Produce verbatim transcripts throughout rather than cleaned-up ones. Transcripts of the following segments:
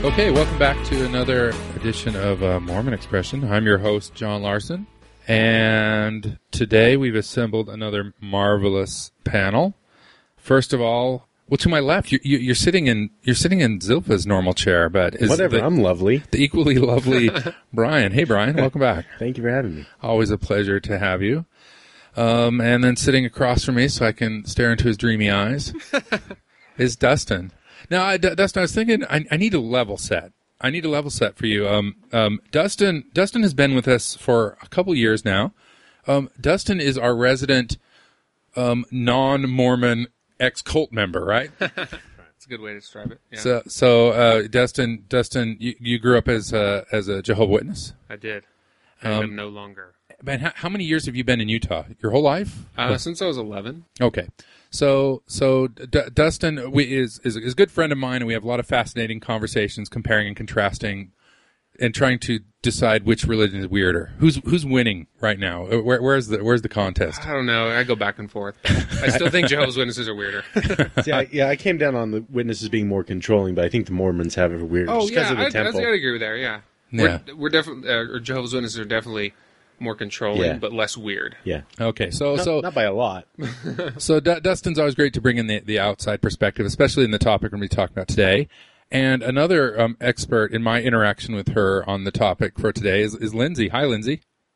Okay, welcome back to another edition of uh, Mormon Expression. I'm your host, John Larson, and today we've assembled another marvelous panel. First of all, well, to my left, you, you, you're sitting in you're sitting in Zilpha's normal chair, but is whatever. The, I'm lovely. The equally lovely Brian. Hey, Brian, welcome back. Thank you for having me. Always a pleasure to have you. Um, and then sitting across from me, so I can stare into his dreamy eyes, is Dustin. Now, I, D- Dustin, I was thinking I, I need a level set. I need a level set for you. Um, um, Dustin, Dustin has been with us for a couple years now. Um, Dustin is our resident um, non-Mormon ex-cult member, right? That's a good way to describe it. Yeah. So, so uh, Dustin, Dustin, you, you grew up as a, as a Jehovah's Witness. I did. I Um, am no longer. Man, how, how many years have you been in Utah? Your whole life? Uh, since I was eleven. Okay. So, so D- Dustin we, is, is is a good friend of mine, and we have a lot of fascinating conversations comparing and contrasting and trying to decide which religion is weirder. Who's who's winning right now? Where, where's the where's the contest? I don't know. I go back and forth. I still think Jehovah's Witnesses are weirder. See, I, yeah, I came down on the witnesses being more controlling, but I think the Mormons have it weird oh, just because yeah. of the I, temple. I, I agree with that, yeah. Yeah. We're, we're definitely, uh, or Jehovah's Witnesses are definitely more controlling, Yeah. but less weird. Yeah. Okay. So Not, so not by a lot. so D- Dustin's always great to bring in the the outside perspective, especially in the topic we're going to be talking about today. And another um, expert in my interaction with her on the topic for today is, is Lindsay. Hi, Lindsay.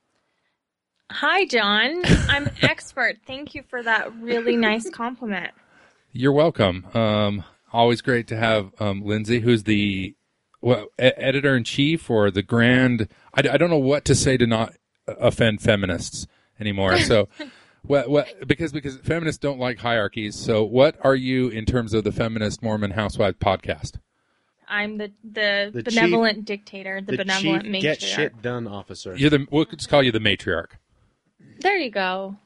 Hi, John. I'm expert. Thank you for that really nice compliment. You're welcome. Um, always great to have um, Lindsay, who's the well, e- editor-in-chief or the grand... I, I don't know what to say to not offend feminists anymore. So, what, what, because because feminists don't like hierarchies. So what are you in terms of the Feminist Mormon Housewives podcast? I'm the, the, The benevolent chief- dictator, the, The benevolent chief matriarch. get shit done officer. You're the, we'll just call you the matriarch. There you go.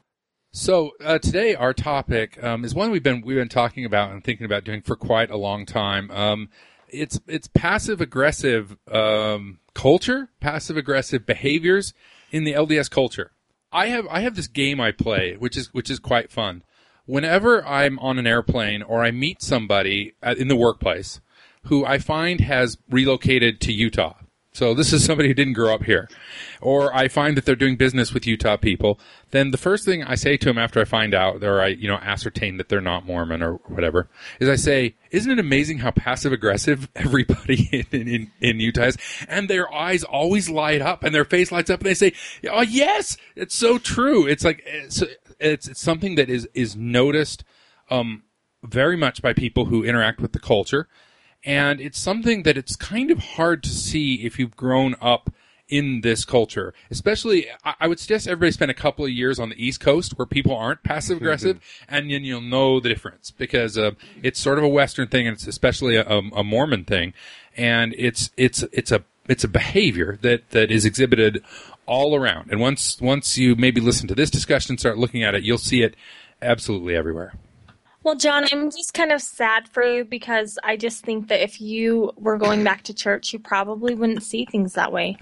So uh, today our topic um, is one we've been we've been talking about and thinking about doing for quite a long time. Um, it's it's passive aggressive um, culture, passive aggressive behaviors in the L D S culture. I have I have this game I play, which is which is quite fun. Whenever I'm on an airplane or I meet somebody at, in the workplace who I find has relocated to Utah. So this is somebody who didn't grow up here. Or I find that they're doing business with Utah people. Then the first thing I say to them after I find out, or I, you know, ascertain that they're not Mormon or whatever, is I say, isn't it amazing how passive aggressive everybody in, in, in Utah is? And their eyes always light up and their face lights up and they say, oh yes, it's so true. It's like, it's, it's, it's something that is, is noticed, um, very much by people who interact with the culture. And it's something that it's kind of hard to see if you've grown up in this culture. Especially, I, I would suggest everybody spend a couple of years on the East Coast where people aren't passive aggressive, and then you'll know the difference because uh, it's sort of a Western thing, and it's especially a, a Mormon thing, and it's it's it's a it's a behavior that, that is exhibited all around. And once once you maybe listen to this discussion, start looking at it, you'll see it absolutely everywhere. Well, John, I'm just kind of sad for you because I just think that if you were going back to church, you probably wouldn't see things that way.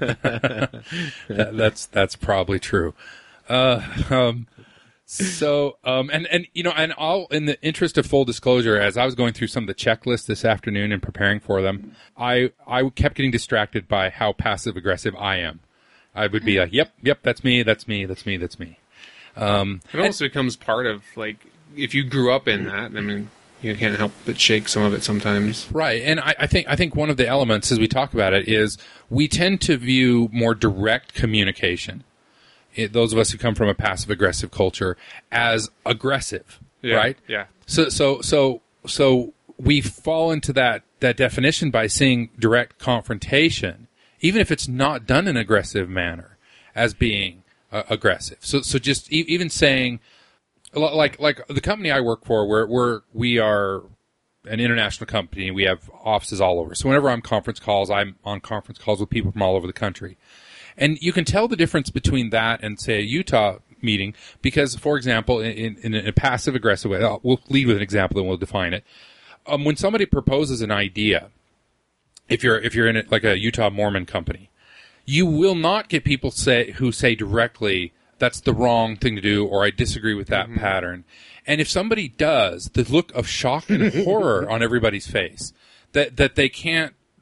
that, that's that's probably true. Uh, um, so, um, and and you know, and all in the interest of full disclosure, as I was going through some of the checklists this afternoon and preparing for them, I I kept getting distracted by how passive aggressive I am. I would be like, "Yep, yep, that's me, that's me, that's me, that's me." Um, It also becomes part of, like, if you grew up in that, I mean, you can't help but shake some of it sometimes. Right, and I, I think I think one of the elements as we talk about it is we tend to view more direct communication, it, those of us who come from a passive aggressive culture, as aggressive, Yeah, right? yeah. So so so so we fall into that that definition by seeing direct confrontation, even if it's not done in an aggressive manner, as being uh, aggressive. So so just e- even saying. Like like the company I work for, we're, we're we are an international company. We have offices all over. So whenever I'm conference calls, I'm on conference calls with people from all over the country, and you can tell the difference between that and say a Utah meeting because, for example, in, in a passive aggressive way, I'll, we'll lead with an example and we'll define it. Um, when somebody proposes an idea, if you're if you're in a, like a Utah Mormon company, you will not get people say who say directly, that's the wrong thing to do, or I disagree with that mm-hmm. pattern. And if somebody does, the look of shock and horror on everybody's face, that that they can't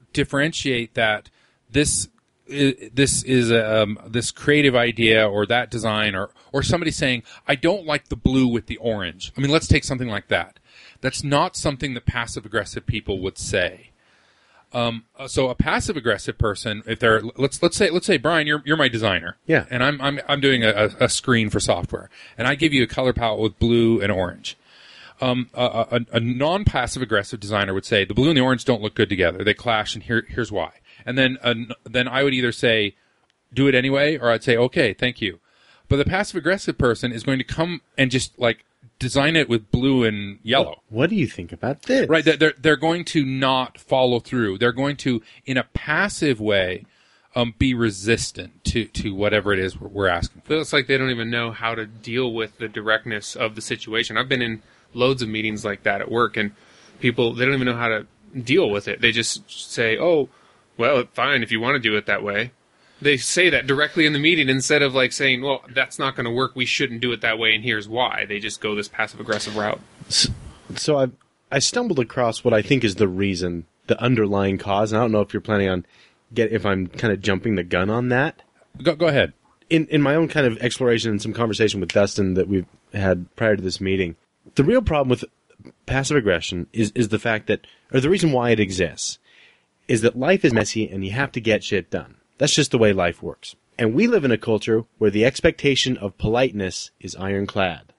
differentiate that this is, this is a, um, this creative idea or that design or or somebody saying, I don't like the blue with the orange. I mean, let's take something like that. That's not something that passive-aggressive people would say. Um, so a passive-aggressive person, if they're let's let's say let's say Brian, you're you're my designer, Yeah. and I'm I'm I'm doing a, a screen for software, and I give you a color palette with blue and orange. Um, a, a, a non-passive-aggressive designer would say the blue and the orange don't look good together; they clash, and here here's why. And then uh, then I would either say, do it anyway, or I'd say, okay, thank you. But the passive-aggressive person is going to come and just like design it with blue and yellow. What do you think about this? Right, they're they're going to not follow through. They're going to, in a passive way, um, be resistant to, to whatever it is we're, we're asking for. It's like they don't even know how to deal with the directness of the situation. I've been in loads of meetings like that at work, and people, they don't even know how to deal with it. They just say, "Oh, well, fine if you want to do it that way." They say that directly in the meeting instead of like saying, well, that's not going to work. We shouldn't do it that way, and here's why. They just go this passive-aggressive route. So, so I I stumbled across what I think is the reason, the underlying cause. And I don't know if you're planning on get if I'm kind of jumping the gun on that. Go go ahead. In in my own kind of exploration and some conversation with Dustin that we've had prior to this meeting, the real problem with passive aggression is is the fact that, or the reason why it exists, is that life is messy and you have to get shit done. That's just the way life works. And we live in a culture where the expectation of politeness is ironclad.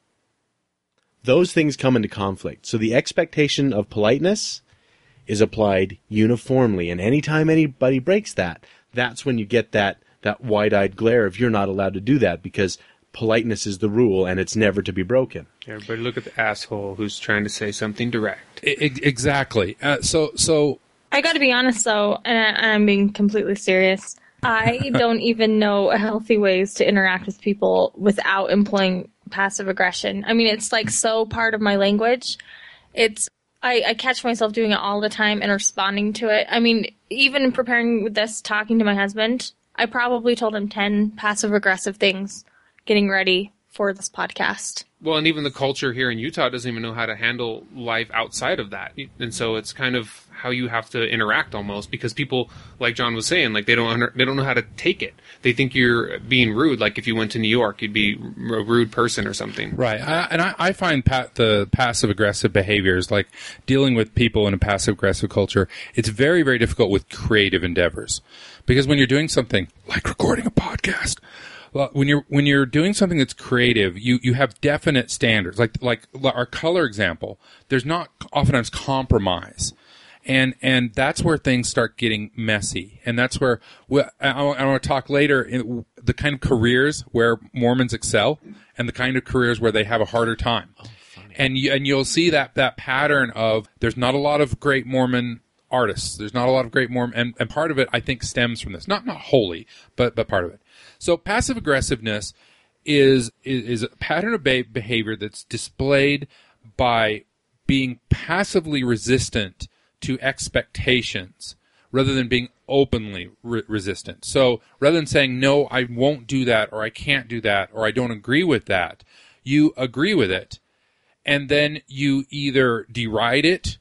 Those things come into conflict. So the expectation of politeness is applied uniformly. And anytime anybody breaks that, that's when you get that, that wide-eyed glare of you're not allowed to do that because politeness is the rule and it's never to be broken. Everybody look at the asshole who's trying to say something direct. I, I- exactly. Uh, so so I got to be honest, though, and I, I'm being completely serious. I don't even know healthy ways to interact with people without employing passive aggression. I mean, it's like so part of my language. It's I, I catch myself doing it all the time and responding to it. I mean, even in preparing with this, talking to my husband, I probably told him ten passive aggressive things getting ready for this podcast. Well, and even the culture here in Utah doesn't even know how to handle life outside of that. And so it's kind of how you have to interact almost, because people, like John was saying, like they don't under, they don't know how to take it. They think you're being rude. Like if you went to New York, you'd be a rude person or something. right, I, and I, I find pat, the passive aggressive behaviors, like dealing with people in a passive aggressive culture, it's very very difficult with creative endeavors, because when you're doing something like recording a podcast. Well, when you're when you're doing something that's creative, you, you have definite standards. Like like our color example, there's not oftentimes compromise, and and that's where things start getting messy. And that's where we, I, I want to talk later in the kind of careers where Mormons excel, and the kind of careers where they have a harder time. Oh, funny. And you, and you'll see that that pattern of there's not a lot of great Mormon artists. There's not a lot of great Mormon, and, and part of it I think stems from this. Not not wholly, but but part of it. So passive aggressiveness is, is is a pattern of be- behavior that's displayed by being passively resistant to expectations rather than being openly re- resistant. So rather than saying, no, I won't do that, or I can't do that, or I don't agree with that, you agree with it, and then you either deride it,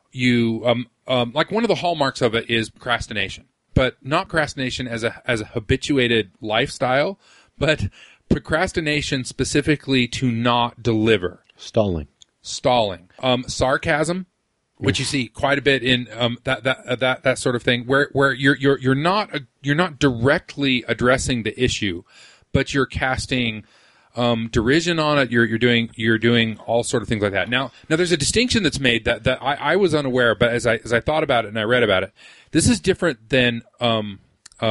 you um, um, like one of the hallmarks of it is procrastination. But not procrastination as a as a habituated lifestyle, but procrastination specifically to not deliver. Stalling. Stalling. Um, sarcasm, which you see quite a bit in um, that that uh, that that sort of thing, where where you're you're you're not uh, you're not directly addressing the issue, but you're casting um, derision on it. You're you're doing you're doing all sort of things like that. Now now there's a distinction that's made that that I, I was unaware, but as I as I thought about it and I read about it. This is different than um,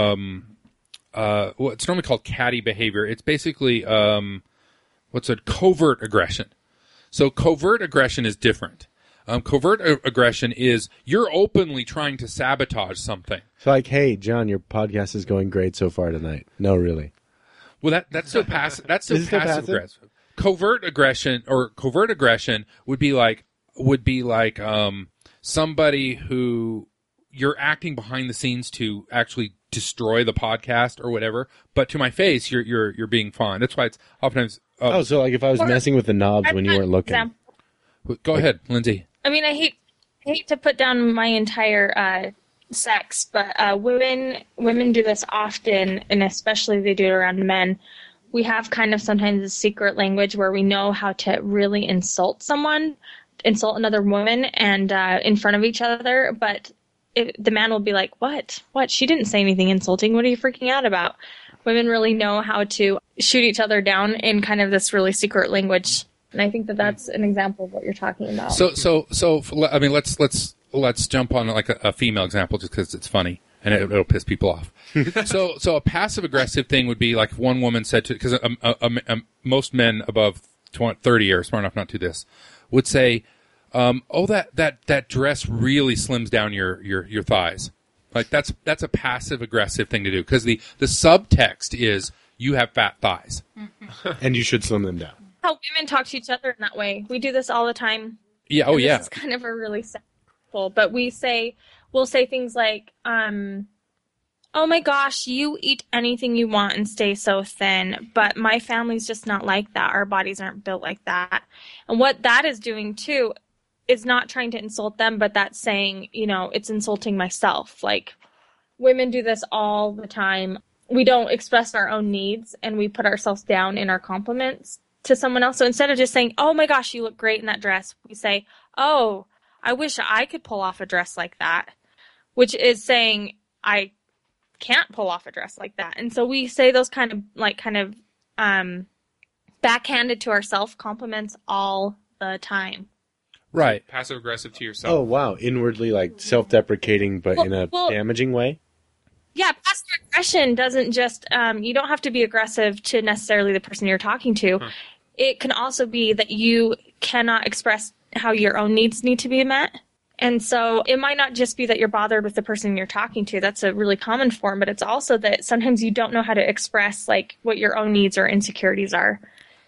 um, uh, what's normally called catty behavior. It's basically um, what's it? Covert aggression. So covert aggression is different. Um, covert a- aggression is you're openly trying to sabotage something. So like, hey, John, your podcast is going great so far tonight. No, really. Well, that that's still passive. That's still Is it still passive passive? aggressive. Covert aggression or covert aggression would be like would be like um, somebody who you're acting behind the scenes to actually destroy the podcast or whatever, but to my face, you're you're you're being fine. That's why it's oftentimes. Uh, Oh, so like if I was Or- messing with the knobs when you weren't looking. Example. Go ahead, Lindsay. I mean, I hate I hate to put down my entire uh, sex, but uh, women women do this often, and especially they do it around men. We have kind of sometimes a secret language where we know how to really insult someone, insult another woman, and uh, in front of each other. But it, the man will be like, "What? What? She didn't say anything insulting. What are you freaking out about?" Women really know how to shoot each other down in kind of this really secret language, and I think that that's an example of what you're talking about. So, so, so, I mean, let's let's let's jump on like a, a female example just because it's funny and it, it'll piss people off. so, so a passive aggressive thing would be like if one woman said to, because um, um, um, most men above twenty, thirty are smart enough not to do this, would say, um, "Oh, that that that dress really slims down your your your thighs." Like that's that's a passive aggressive thing to do because the the subtext is you have fat thighs, mm-hmm. and you should slim them down. How women talk to each other in that way. We do this all the time. Yeah. Oh, and yeah. This is kind of a really simple, but we say we'll say things like, um, "Oh my gosh, you eat anything you want and stay so thin, but my family's just not like that. Our bodies aren't built like that." And what that is doing too is not trying to insult them, but that's saying, you know, it's insulting myself. Like women do this all the time. We don't express our own needs and we put ourselves down in our compliments to someone else. So instead of just saying, "Oh my gosh, you look great in that dress," we say, "Oh, I wish I could pull off a dress like that," which is saying I can't pull off a dress like that. And so we say those kind of like kind of um, backhanded to ourselves compliments all the time. Right. Passive aggressive to yourself. Oh, wow. Inwardly, like, self-deprecating, but well, in a well, damaging way? Yeah, passive aggression doesn't just, um, you don't have to be aggressive to necessarily the person you're talking to. Huh. It can also be that you cannot express how your own needs need to be met. And so it might not just be that you're bothered with the person you're talking to. That's a really common form, but it's also that sometimes you don't know how to express, like, what your own needs or insecurities are.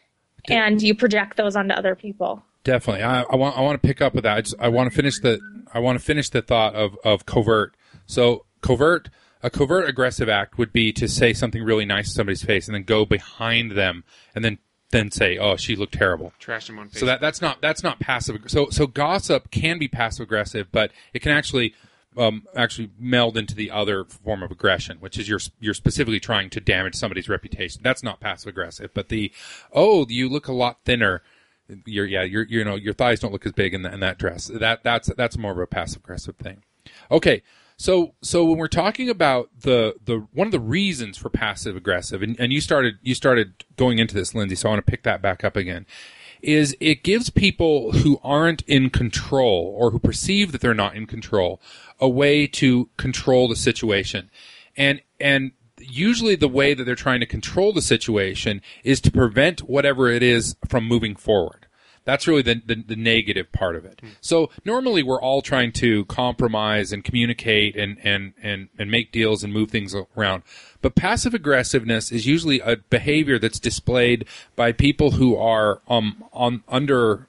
And you project those onto other people. Definitely. I, I want I want to pick up with that. I, just, I want to finish the I want to finish the thought of, of covert. So covert a covert aggressive act would be to say something really nice to somebody's face and then go behind them and then then say, "Oh, she looked terrible." Trash them on Facebook. So that that's not that's not passive. So so gossip can be passive aggressive, but it can actually um, actually meld into the other form of aggression, which is you're you're specifically trying to damage somebody's reputation. That's not passive aggressive, but the "Oh, you look a lot thinner." Your yeah, your you know your thighs don't look as big in, the, in that dress. That that's that's more of a passive aggressive thing. Okay, so so when we're talking about the the one of the reasons for passive aggressive, and, and you started you started going into this, Lindsay. So I want to pick that back up again. Is it gives people who aren't in control or who perceive that they're not in control a way to control the situation, and and. Usually the way that they're trying to control the situation is to prevent whatever it is from moving forward. That's really the, the, the negative part of it. So normally we're all trying to compromise and communicate and, and, and, and make deals and move things around. But passive aggressiveness is usually a behavior that's displayed by people who are um, on under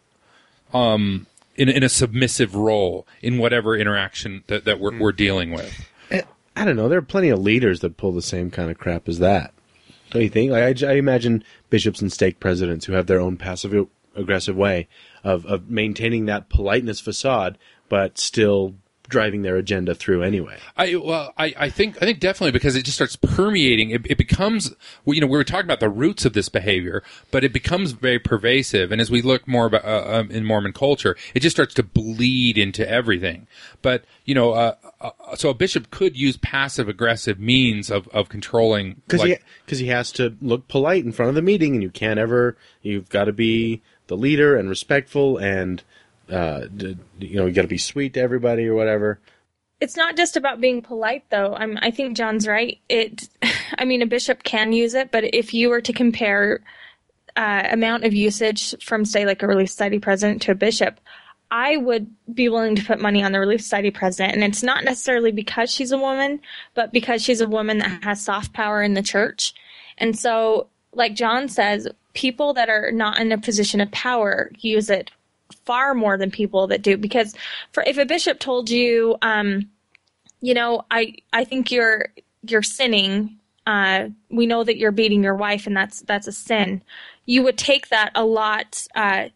um, in, in a submissive role in whatever interaction that, that we're, we're dealing with. I don't know. There are plenty of leaders that pull the same kind of crap as that. Don't you think? Like I, I imagine bishops and stake presidents who have their own passive aggressive way of, of maintaining that politeness facade, but still driving their agenda through anyway. I well, I, I think I think definitely because it just starts permeating. It, it becomes, well, you know, we were talking about the roots of this behavior, but it becomes very pervasive. And as we look more about uh, um, in Mormon culture, it just starts to bleed into everything. But you know, uh, uh, so a bishop could use passive aggressive means of of controlling because like, he because he has to look polite in front of the meeting, and you can't ever. You've got to be the leader and respectful and. Uh, you know, you got to be sweet to everybody or whatever. It's not just about being polite, though. I'm, I think John's right. It, I mean, a bishop can use it, but if you were to compare uh, amount of usage from, say, like a Relief Society president to a bishop, I would be willing to put money on the Relief Society president. And it's not necessarily because she's a woman, but because she's a woman that has soft power in the church. And so, like John says, people that are not in a position of power use it far more than people that do, because for if a bishop told you, um, you know, I I think you're you're sinning. Uh, we know that you're beating your wife, and that's that's a sin. You would take that a lot uh,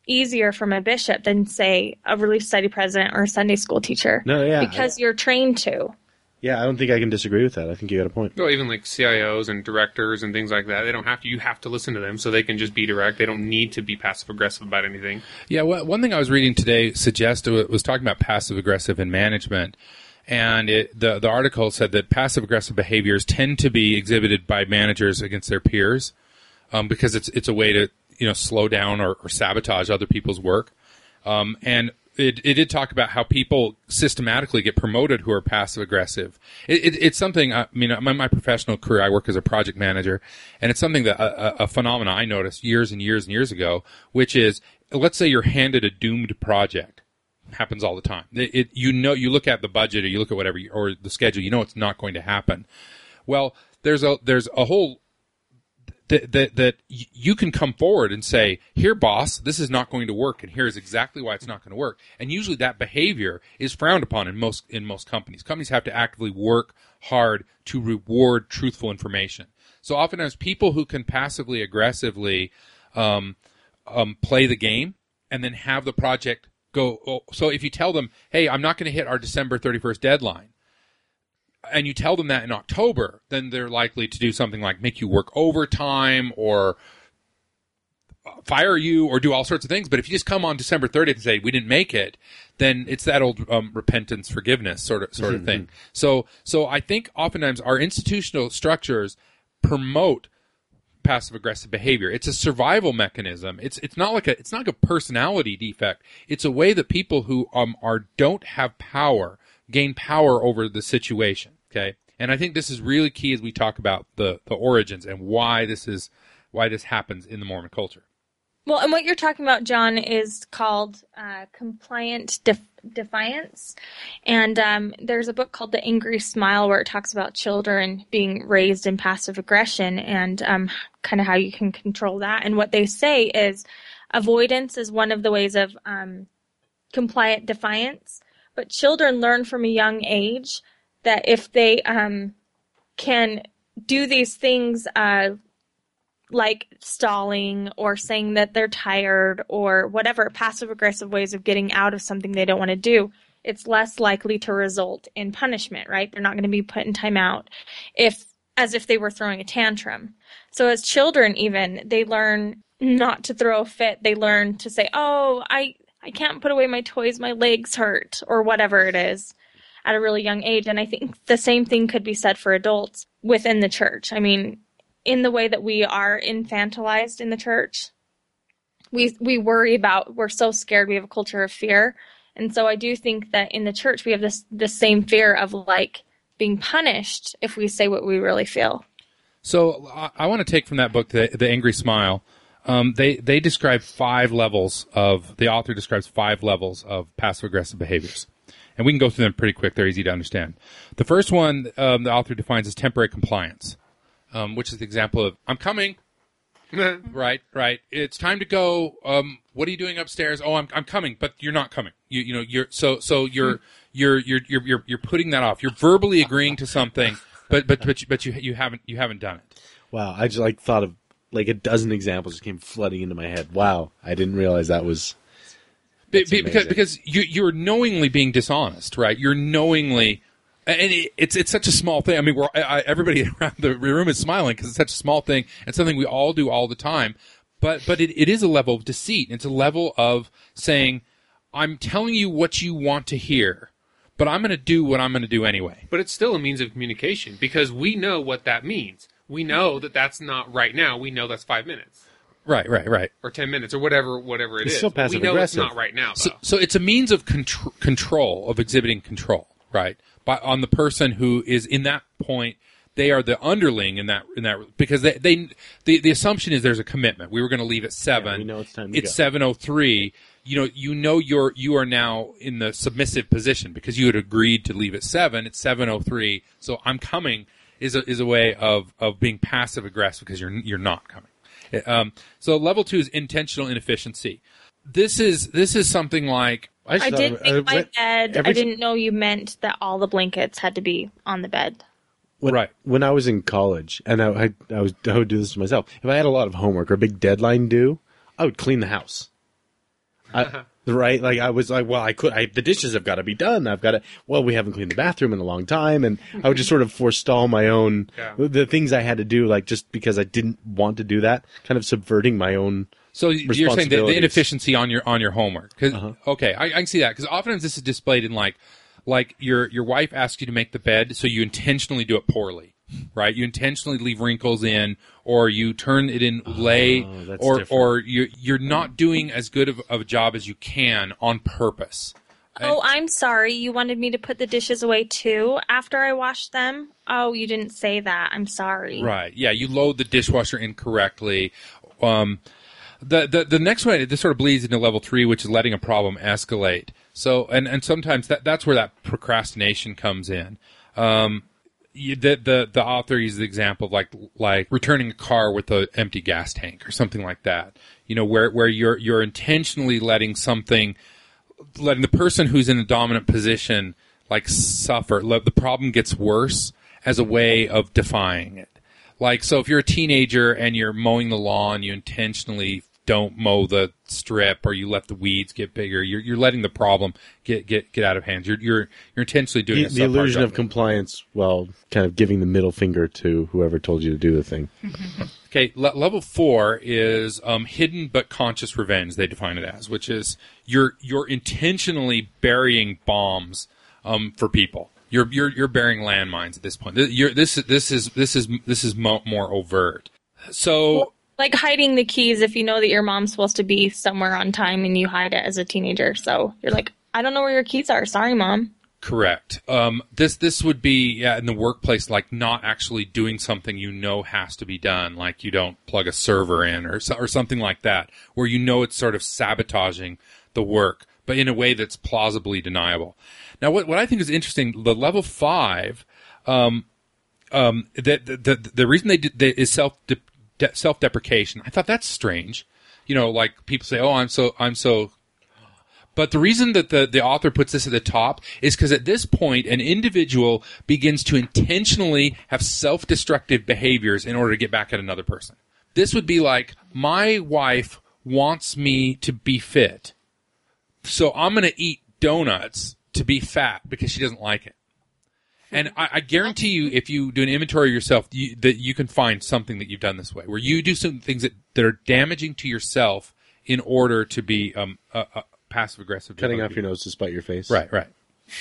easier from a bishop than, say, a relief study president or a Sunday school teacher. No, yeah. Because I, you're trained to. Yeah, I don't think I can disagree with that. I think you got a point. Well, even like C I Os and directors and things like that, they don't have to. You have to listen to them, so they can just be direct. They don't need to be passive aggressive about anything. Yeah, well, one thing I was reading today suggested was talking about passive aggressive in management, and it, the the article said that passive aggressive behaviors tend to be exhibited by managers against their peers, um, because it's it's a way to you know slow down or, or sabotage other people's work, um, and. It, it did talk about how people systematically get promoted who are passive aggressive. It, it, it's something, I mean, in my, my professional career, I work as a project manager, and it's something that a, a phenomenon I noticed years and years and years ago, which is, let's say you're handed a doomed project. It happens all the time. It, it, you know, you look at the budget or you look at whatever, you, or the schedule, you know it's not going to happen. Well, there's a, there's a whole That, that that you can come forward and say, here, boss, this is not going to work, and here's exactly why it's not going to work. And usually that behavior is frowned upon in most in most companies. Companies have to actively work hard to reward truthful information. So oftentimes people who can passively aggressively um, um, play the game and then have the project go. So if you tell them, hey, I'm not going to hit our December thirty-first deadline, and you tell them that in October, then they're likely to do something like make you work overtime or fire you or do all sorts of things. But if you just come on December thirtieth and say, we didn't make it, then it's that old um, repentance, forgiveness sort of sort of thing. So, so I think oftentimes our institutional structures promote passive-aggressive behavior. It's a survival mechanism. It's it's not like a it's not like a personality defect. It's a way that people who um are don't have power gain power over the situation, okay? And I think this is really key as we talk about the, the origins and why this is why this happens in the Mormon culture. Well, and what you're talking about, John, is called uh, compliant def- defiance. And um, there's a book called The Angry Smile where it talks about children being raised in passive aggression and um, kind of how you can control that. And what they say is avoidance is one of the ways of um, compliant defiance. But children learn from a young age that if they um, can do these things uh, like stalling or saying that they're tired or whatever, passive-aggressive ways of getting out of something they don't want to do, it's less likely to result in punishment, right? They're not going to be put in timeout if, as if they were throwing a tantrum. So as children even, they learn not to throw a fit. They learn to say, oh, I... I can't put away my toys, my legs hurt, or whatever it is at a really young age. And I think the same thing could be said for adults within the church. I mean, in the way that we are infantilized in the church, we we worry about, we're so scared, we have a culture of fear. And so I do think that in the church we have this, this same fear of like being punished if we say what we really feel. So I, I want to take from that book, The, the Angry Smile. Um, they, they describe five levels of, the author describes five levels of passive-aggressive behaviors. And we can go through them pretty quick. They're easy to understand. The first one, um, the author defines as temporary compliance, um, which is the example of, I'm coming. right, right. It's time to go. Um, what are you doing upstairs? Oh, I'm, I'm coming, but you're not coming. You, you know, you're, so, so you're, you're, you're, you're, you're, you're putting that off. You're verbally agreeing to something, but, but, but, you, but you, you haven't, you haven't done it. Wow. I just like thought of, like a dozen examples just came flooding into my head. Wow, I didn't realize that was be, be, because because you you're knowingly being dishonest, right? You're knowingly, and it, it's it's such a small thing. I mean, we're I, everybody around the room is smiling because it's such a small thing and something we all do all the time. But but it, it is a level of deceit. It's a level of saying, I'm telling you what you want to hear, but I'm going to do what I'm going to do anyway. But it's still a means of communication because we know what that means. We know that that's not right now. We know that's five minutes. Right, right, right. Or ten minutes, or whatever whatever it it's is. Still passive we know aggressive. It's not right now, though. So, so it's a means of contr- control, of exhibiting control, right? By on the person who is in that point, they are the underling in that in that because they they the, the assumption is there's a commitment. We were going to leave at seven. Yeah, we know it's time to It's go. seven oh three. You know, you know you're you are now in the submissive position because you had agreed to leave at seven. It's seven oh three, so I'm coming. Is a is a way of, of being passive aggressive because you're you're not coming. Um, so level two is intentional inefficiency. This is this is something like I, I didn't of, make uh, my bed. I every, didn't know you meant that all the blankets had to be on the bed. When, right. When I was in college, and I, I I was I would do this to myself. If I had a lot of homework or a big deadline due, I would clean the house. I, right? Like I was like, well, I could. I, the dishes have got to be done. I've got to. Well, we haven't cleaned the bathroom in a long time, and I would just sort of forestall my own Yeah. the things I had to do, like just because I didn't want to do that, kind of subverting my own. So you're saying the, the responsibilities. inefficiency on your on your homework? 'Cause- Uh-huh. Okay, I, I can see that because often this is displayed in like like your your wife asks you to make the bed, so you intentionally do it poorly, right? You intentionally leave wrinkles in, or you turn it in late, Oh, that's or different. or you you're not doing as good of, of a job as you can on purpose. Oh, I'm sorry. You wanted me to put the dishes away too after I washed them? Oh, you didn't say that. I'm sorry. Right. Yeah, you load the dishwasher incorrectly. Um, the, the the next one, this sort of bleeds into level three, which is letting a problem escalate. So, and, and sometimes that that's where that procrastination comes in. Um, you, the, the the author uses the example of like like returning a car with an empty gas tank or something like that. You know, where where you're you're intentionally letting something, letting the person who's in a dominant position like suffer. Let- The problem gets worse as a way of defying it. Like, so if you're a teenager and you're mowing the lawn, you intentionally don't mow the strip, or you let the weeds get bigger. You're you're letting the problem get get, get out of hand. You're you're you're intentionally doing The, a the subpar illusion job. of compliance, while kind of giving the middle finger to whoever told you to do the thing. Okay, le- level four is um, hidden but conscious revenge. They define it as, which is you're you're intentionally burying bombs um, for people. You're you're you're burying landmines at this point. Th- You're, this this is this is this is mo- more overt. So Like hiding the keys if you know that your mom's supposed to be somewhere on time and you hide it as a teenager. So you're like, I don't know where your keys are. Sorry, Mom. correct. Um, this this would be yeah, in the workplace, like not actually doing something you know has to be done, like you don't plug a server in or so, or something like that, where you know it's sort of sabotaging the work, but in a way that's plausibly deniable. Now, what what I think is interesting, the level five, um, um, the the the, the reason they did they, is self de, de, self deprecation. I thought that's strange. You know, like people say, "Oh, I'm so I'm so." But the reason that the, the author puts this at the top is because at this point, an individual begins to intentionally have self-destructive behaviors in order to get back at another person. This would be like, my wife wants me to be fit, so I'm going to eat donuts to be fat because she doesn't like it. And I, I guarantee you, if you do an inventory of yourself, you, that you can find something that you've done this way, where you do some things that, that are damaging to yourself in order to be um, a, a passive aggressive. Cutting off your nose to spite your face. Right, right.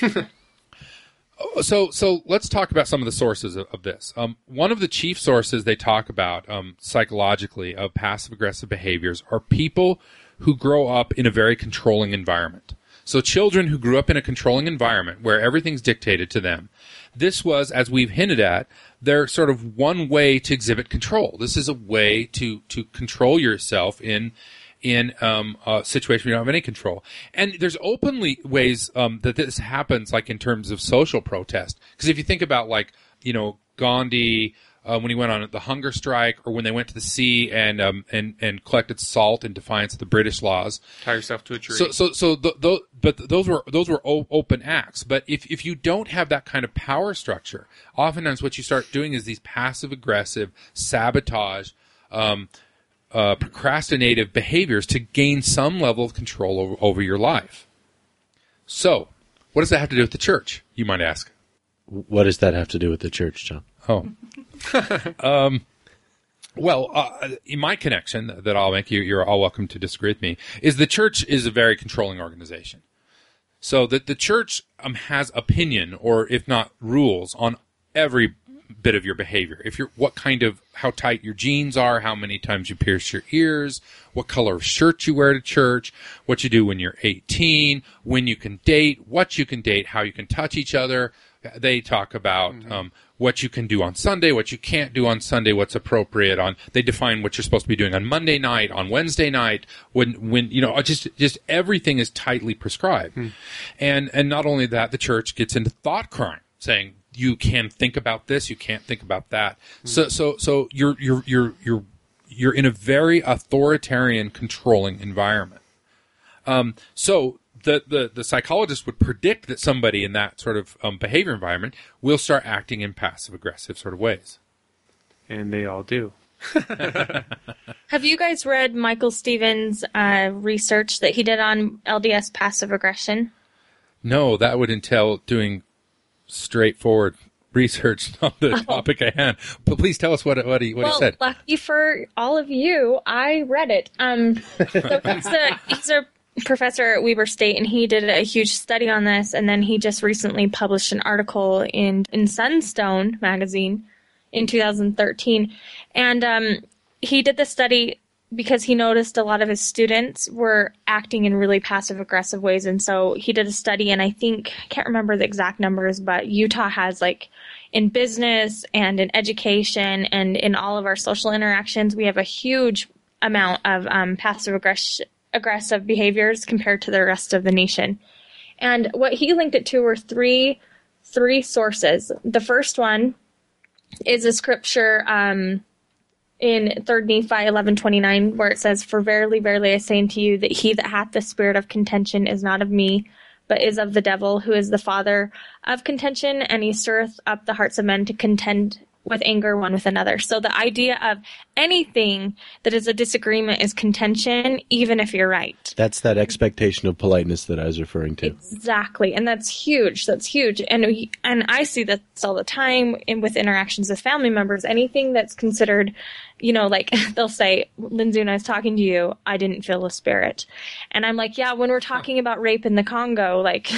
so, so let's talk about some of the sources of, of this. Um, one of the chief sources they talk about um, psychologically of passive aggressive behaviors are people who grow up in a very controlling environment. So children who grew up in a controlling environment where everything's dictated to them, this was, as we've hinted at, their sort of one way to exhibit control. This is a way to, to control yourself in in um, a situation where you don't have any control. And there's openly ways um, that this happens, like in terms of social protest. Because if you think about, like, you know, Gandhi, uh, when he went on the hunger strike, or when they went to the sea and um, and and collected salt in defiance of the British laws. Tie yourself to a tree. So, so, so, th- th- but those were those were o- open acts. But if if you don't have that kind of power structure, oftentimes what you start doing is these passive aggressive sabotage, um, uh, procrastinative behaviors to gain some level of control over, over your life. So, what does that have to do with the church? You might ask. What does that have to do with the church, John? Oh. um, well, uh, in my connection that I'll make, you, you're all welcome to disagree with me, is the church is a very controlling organization. So that the church um, has opinion, or if not rules, on every bit of your behavior. If you're, what kind of, how tight your jeans are, how many times you pierce your ears, what color of shirt you wear to church, what you do when you're eighteen, when you can date, what you can date, how you can touch each other. They talk about mm-hmm. um, what you can do on Sunday, what you can't do on Sunday, what's appropriate on. They define what you're supposed to be doing on Monday night, on Wednesday night, when when you know, just just everything is tightly prescribed. Mm. And and not only that, the church gets into thought crime, saying you can think about this, you can't think about that. Mm. So so so you're you're you're you're you're in a very authoritarian, controlling environment. Um, so. The, the, the psychologist would predict that somebody in that sort of um, behavior environment will start acting in passive-aggressive sort of ways. And they all do. Have you guys read Michael Stevens' uh, research that he did on L D S passive aggression? No, that would entail doing straightforward research on the Oh. topic at hand. But please tell us what what he what well, he said. lucky for all of you, I read it. Um, so he's a, he's a professor at Weber State, and he did a huge study on this, and then he just recently published an article in, in Sunstone magazine in two thousand thirteen. And um, he did the study because he noticed a lot of his students were acting in really passive-aggressive ways, and so he did a study, and I think, I can't remember the exact numbers, but Utah has, like, in business and in education and in all of our social interactions, we have a huge amount of um, passive-aggressive aggressive behaviors compared to the rest of the nation. And what he linked it to were three three sources. The first one is a scripture um, in Third Nephi eleven twenty-nine, where it says, "For verily, verily, I say unto you, that he that hath the spirit of contention is not of me, but is of the devil, who is the father of contention, and he stirreth up the hearts of men to contend with anger one with another." So the idea of anything that is a disagreement is contention, even if you're right. That's that expectation of politeness that I was referring to. Exactly. And that's huge. That's huge. And we, and I see this all the time in with interactions with family members. Anything that's considered, you know, like they'll say, "Lindsay, when I was talking to you, I didn't feel a spirit." And I'm like, yeah, when we're talking about rape in the Congo, like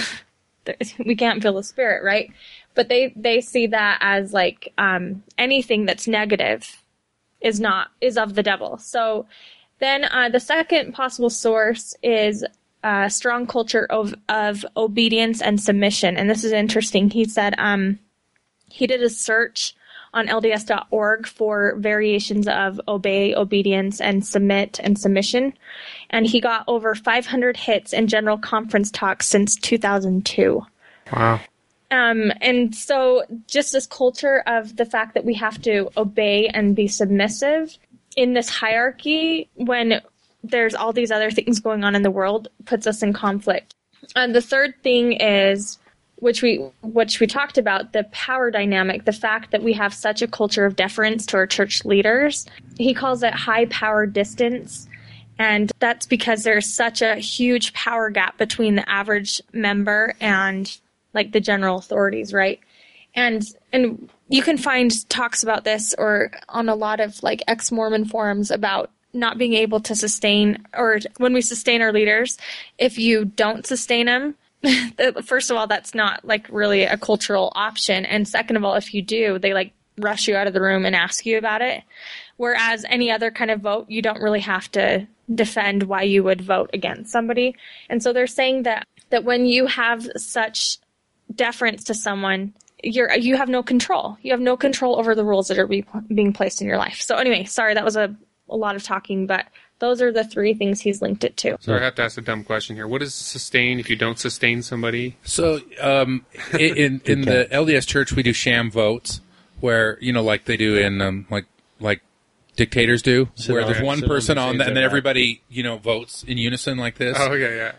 we can't feel a spirit, right? But they, they see that as like um, anything that's negative is not is of the devil. So then uh, the second possible source is a strong culture of, of obedience and submission. And this is interesting. He said um, he did a search on L D S dot org for variations of obey, obedience, and submit and submission. And he got over five hundred hits in general conference talks since two thousand two. Wow. Um, and so just this culture of the fact that we have to obey and be submissive in this hierarchy when there's all these other things going on in the world puts us in conflict. And the third thing is, which we which we talked about, the power dynamic, the fact that we have such a culture of deference to our church leaders. He calls it high power distance. And that's because there's such a huge power gap between the average member and like the general authorities, right? And and you can find talks about this or on a lot of like ex-Mormon forums about not being able to sustain, or when we sustain our leaders, if you don't sustain them, first of all, that's not like really a cultural option. And second of all, if you do, they like rush you out of the room and ask you about it. Whereas any other kind of vote, you don't really have to defend why you would vote against somebody. And so they're saying that, that when you have such deference to someone, you're, you have no control. You have no control over the rules that are be, being placed in your life. So anyway, sorry, that was a, a lot of talking, but those are the three things he's linked it to. So I have to ask a dumb question here. What is sustain if you don't sustain somebody? So, um, in in, in the L D S Church, we do sham votes, where you know, like they do in um, like like dictators do, Sit where on- there's one sit on person the on, same that, and then side. everybody you know votes in unison like this. Oh, yeah, yeah.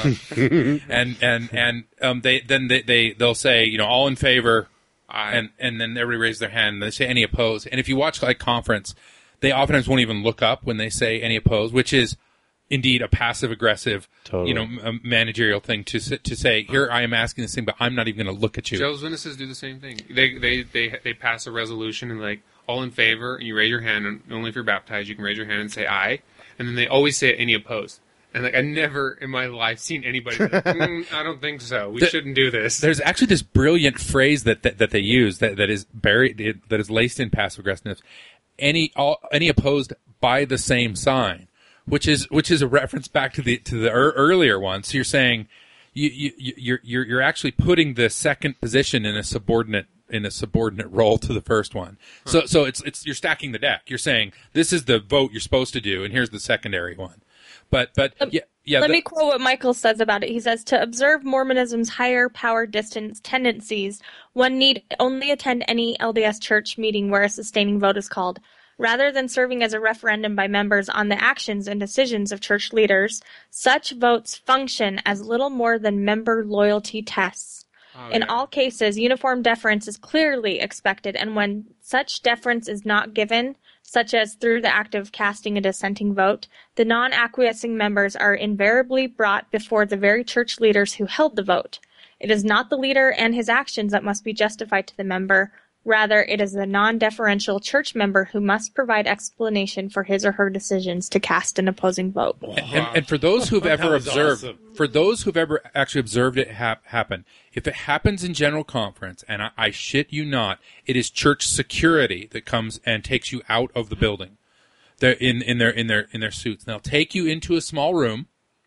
and and and um, they then they, they they'll say you know all in favor, I, and and then everybody raises their hand. And they say any opposed. And if you watch like conference, they oftentimes won't even look up when they say any opposed, which is indeed a passive aggressive, Totally. you know, m- managerial thing to s- to say. Here I am asking this thing, but I'm not even going to look at you. Jehovah's Witnesses do the same thing. They they they they pass a resolution and like all in favor, and you raise your hand. And only if you're baptized, you can raise your hand and say aye. And then they always say any opposed. And like I never in my life seen anybody. Be like, mm, I don't think so. We The- shouldn't do this. There's actually this brilliant phrase that, that, that they use that, that is buried, that is laced in passive aggressiveness. Any, all, any opposed by the same sign, which is, which is a reference back to the, to the er, earlier one. So you're saying you, you, you're, you're, you're actually putting the second position in a subordinate, in a subordinate role to the first one. So, so it's, it's, you're stacking the deck. You're saying this is the vote you're supposed to do, and here's the secondary one. But, but, Let- yeah, yeah. Let the- me quote what Michael says about it. He says, to observe Mormonism's higher power distance tendencies, one need only attend any L D S church meeting where a sustaining vote is called. Rather than serving as a referendum by members on the actions and decisions of church leaders, such votes function as little more than member loyalty tests. Oh, In yeah. all cases, uniform deference is clearly expected, and when such deference is not given, such as through the act of casting a dissenting vote, the non-acquiescing members are invariably brought before the very church leaders who held the vote. It is not the leader and his actions that must be justified to the member. Rather, it is the non-deferential church member who must provide explanation for his or her decisions to cast an opposing vote. And, and, and for those who've ever observed, awesome. for those who've ever actually observed it hap- happen, if it happens in general conference, and I, I shit you not, it is church security that comes and takes you out of the building. They're in, in their in their in their suits. They'll take you into a small room.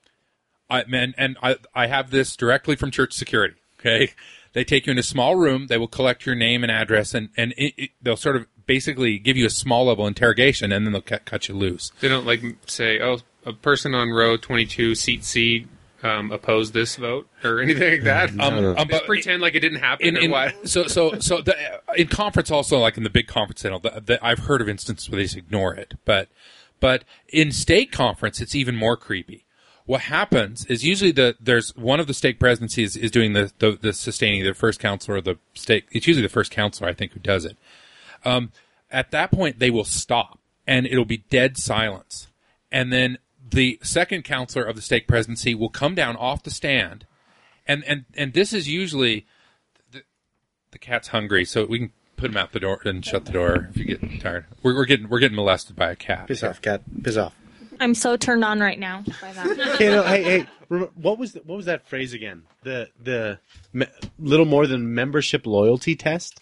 I, and and I, I have this directly from church security. Okay. They take you in a small room. They will collect your name and address, and, and it, it, they'll sort of basically give you a small level interrogation, and then they'll cut, cut you loose. They don't like say, oh, a person on row twenty-two, seat C, um, opposed this vote or anything like that. Um, um, um, Just pretend like it didn't happen. In, or in, what? So, so, so the, in conference, also like in the big conference center, the, the, I've heard of instances where they just ignore it, but but in stake conference, it's even more creepy. What happens is usually the there's one of the stake presidencies is doing the, the, the sustaining, the first counselor of the stake. It's usually the first counselor, I think, who does it. Um, at that point, they will stop, and it'll be dead silence. And then the second counselor of the stake presidency will come down off the stand, and, and, and this is usually the, the cat's hungry, so we can put him out the door and shut the door if you get tired. We're, we're getting we're getting molested by a cat. Piss off, cat. Piss off. I'm so turned on right now by that. Hey, no, hey, hey! Remember, what was the, what was that phrase again? The the me, little more than membership loyalty test.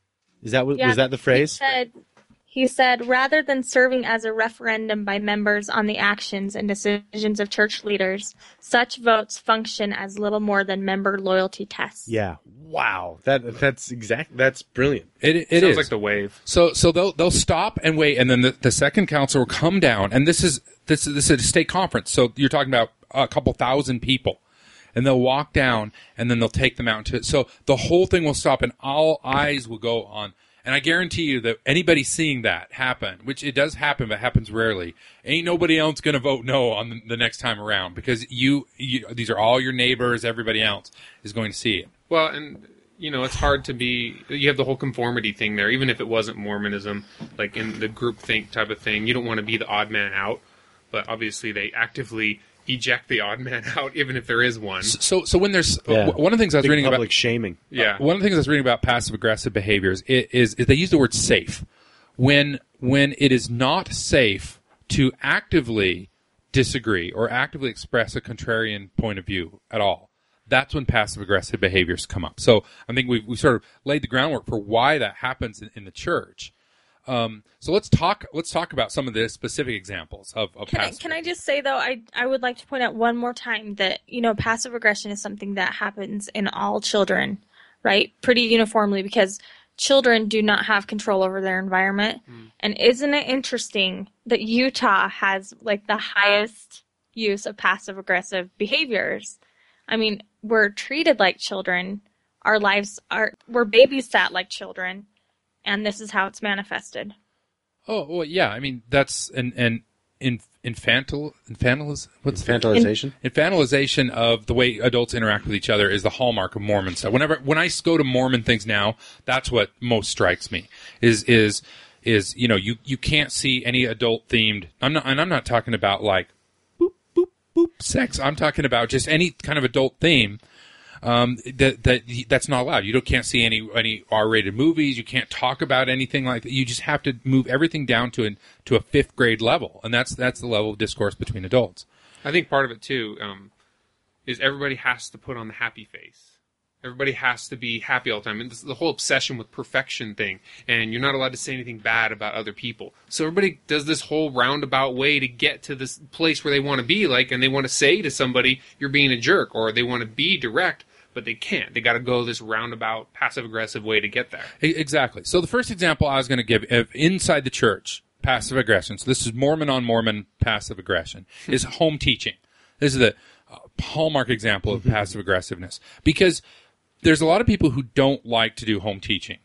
Is that what Yeah, was that the phrase? He said, he said, rather than serving as a referendum by members on the actions and decisions of church leaders, such votes function as little more than member loyalty tests. Yeah. Wow. That that's exact. That's brilliant. It it Sounds is like the wave. So so they'll they'll stop and wait, and then the, the second counselor will come down, and this is this is this is a state conference, so you're talking about a couple thousand people, and they'll walk down, and then they'll take them out into it. So the whole thing will stop, and all eyes will go on. And I guarantee you that anybody seeing that happen, which it does happen, but happens rarely, ain't nobody else going to vote no on the, the next time around, because you, you these are all your neighbors, everybody else is going to see it. Well, and, you know, it's hard to be, you have the whole conformity thing there, even if it wasn't Mormonism, like in the groupthink type of thing. You don't want to be the odd man out, but obviously they actively eject the odd man out, even if there is one. So, so when there's Yeah. one of the things I was Big reading about public shaming. Yeah. Uh, one of the things I was reading about passive aggressive behaviors is, is, is they use the word safe. When when it is not safe to actively disagree or actively express a contrarian point of view at all, that's when passive aggressive behaviors come up. So I think we we sort of laid the groundwork for why that happens in, in the church. Um, so let's talk. Let's talk about some of the specific examples of, of Can I, passive. can I just say, though, I, I would like to point out one more time that, you know, passive aggression is something that happens in all children, right? Pretty uniformly, because children do not have control over their environment. Mm. And isn't it interesting that Utah has, like, the highest use of passive aggressive behaviors? I mean, we're treated like children. Our lives are, we're babysat like children. And this is how it's manifested. Oh, well, yeah. I mean, that's an an in, infantil infantiliz what's Infantilization. The, infantilization of the way adults interact with each other is the hallmark of Mormon stuff. Whenever when I go to Mormon things now, that's what most strikes me. Is is is you know you, you can't see any adult themed. I'm not and I'm not talking about like boop boop boop sex. I'm talking about just any kind of adult theme. Um, that, that, that's not allowed. You don't, can't see any, any R-rated movies. You can't talk about anything like that. You just have to move everything down to an, to a fifth grade level. And that's, that's the level of discourse between adults. I think part of it too, um, is everybody has to put on the happy face. Everybody has to be happy all the time. And this is the whole obsession with perfection thing. And you're not allowed to say anything bad about other people. So everybody does this whole roundabout way to get to this place where they want to be, like, and they want to say to somebody, you're being a jerk, or they want to be direct. But they can't. They got to go this roundabout, passive-aggressive way to get there. Exactly. So the first example I was going to give, if inside the church, passive aggression. So this is Mormon on Mormon passive aggression, is home teaching. This is the uh, hallmark example of passive aggressiveness. Because there's a lot of people who don't like to do home teaching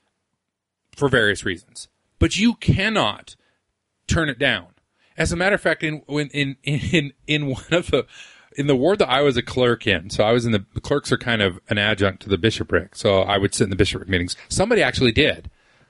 for various reasons. But you cannot turn it down. As a matter of fact, in in in in one of the in the ward that I was a clerk in, so I was in the, the clerks are kind of an adjunct to the bishopric, so I would sit in the bishopric meetings. Somebody actually did.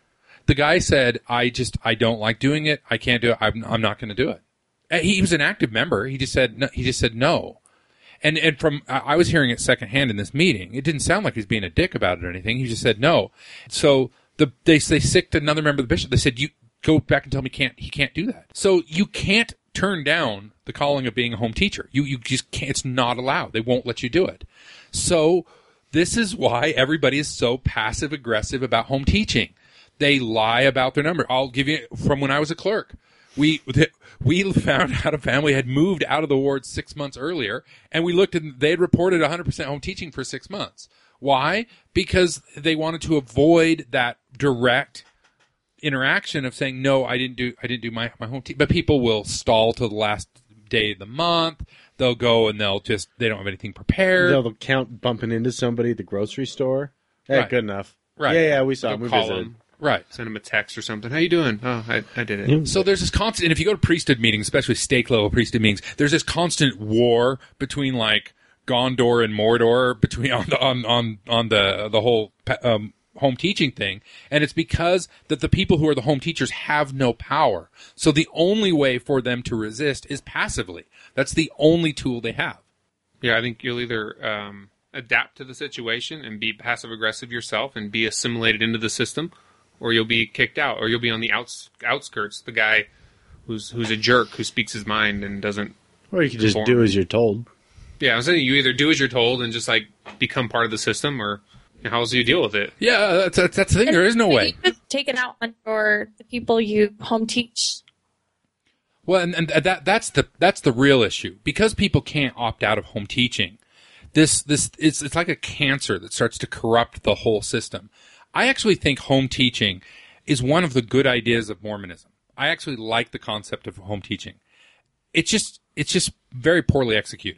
The guy said, I just, I don't like doing it. I can't do it. I'm, I'm not going to do it. And he was an active member. He just said, no, he just said no. And, and from, I was hearing it secondhand in this meeting. It didn't sound like he was being a dick about it or anything. He just said no. So the, they, they sicked another member of the bishop. They said, you go back and tell him he can't, he can't do that. So you can't turn down the calling of being a home teacher. You, you just can't, it's not allowed. They won't let you do it. So this is why everybody is so passive aggressive about home teaching. They lie about their number. I'll give you from when I was a clerk. We we found out a family had moved out of the ward six months earlier, and we looked and they had reported one hundred percent home teaching for six months. Why? Because they wanted to avoid that direct interaction of saying, no, I didn't do I didn't do my, my home teaching. But people will stall till the last day of the month. They'll go and they'll just, they don't have anything prepared. They'll count bumping into somebody at the grocery store. Hey, Right. good enough. Right. Yeah, yeah, we saw They'll him. We call visited. them, Right. send them a text or something. How you doing? Oh, I, I did it. Yeah. So there's this constant, and if you go to priesthood meetings, especially stake level priesthood meetings, there's this constant war between like Gondor and Mordor between on the on on, on the the whole um, home teaching thing, and it's because that the people who are the home teachers have no power. So the only way for them to resist is passively. That's the only tool they have. Yeah, I think you'll either um, adapt to the situation and be passive aggressive yourself and be assimilated into the system, or you'll be kicked out, or you'll be on the outs, outskirts, the guy who's who's a jerk who speaks his mind and doesn't. Or you could just conform. do as you're told. Yeah, I'm saying you either do as you're told and just like become part of the system, or how else do you deal with it? Yeah, that's that's, that's the thing. There is no way. You just take it out on your the people you home teach. Well, and, and that that's the that's the real issue, because people can't opt out of home teaching. This this it's it's like a cancer that starts to corrupt the whole system. I actually think home teaching is one of the good ideas of Mormonism. I actually like the concept of home teaching. It's just it's just very poorly executed,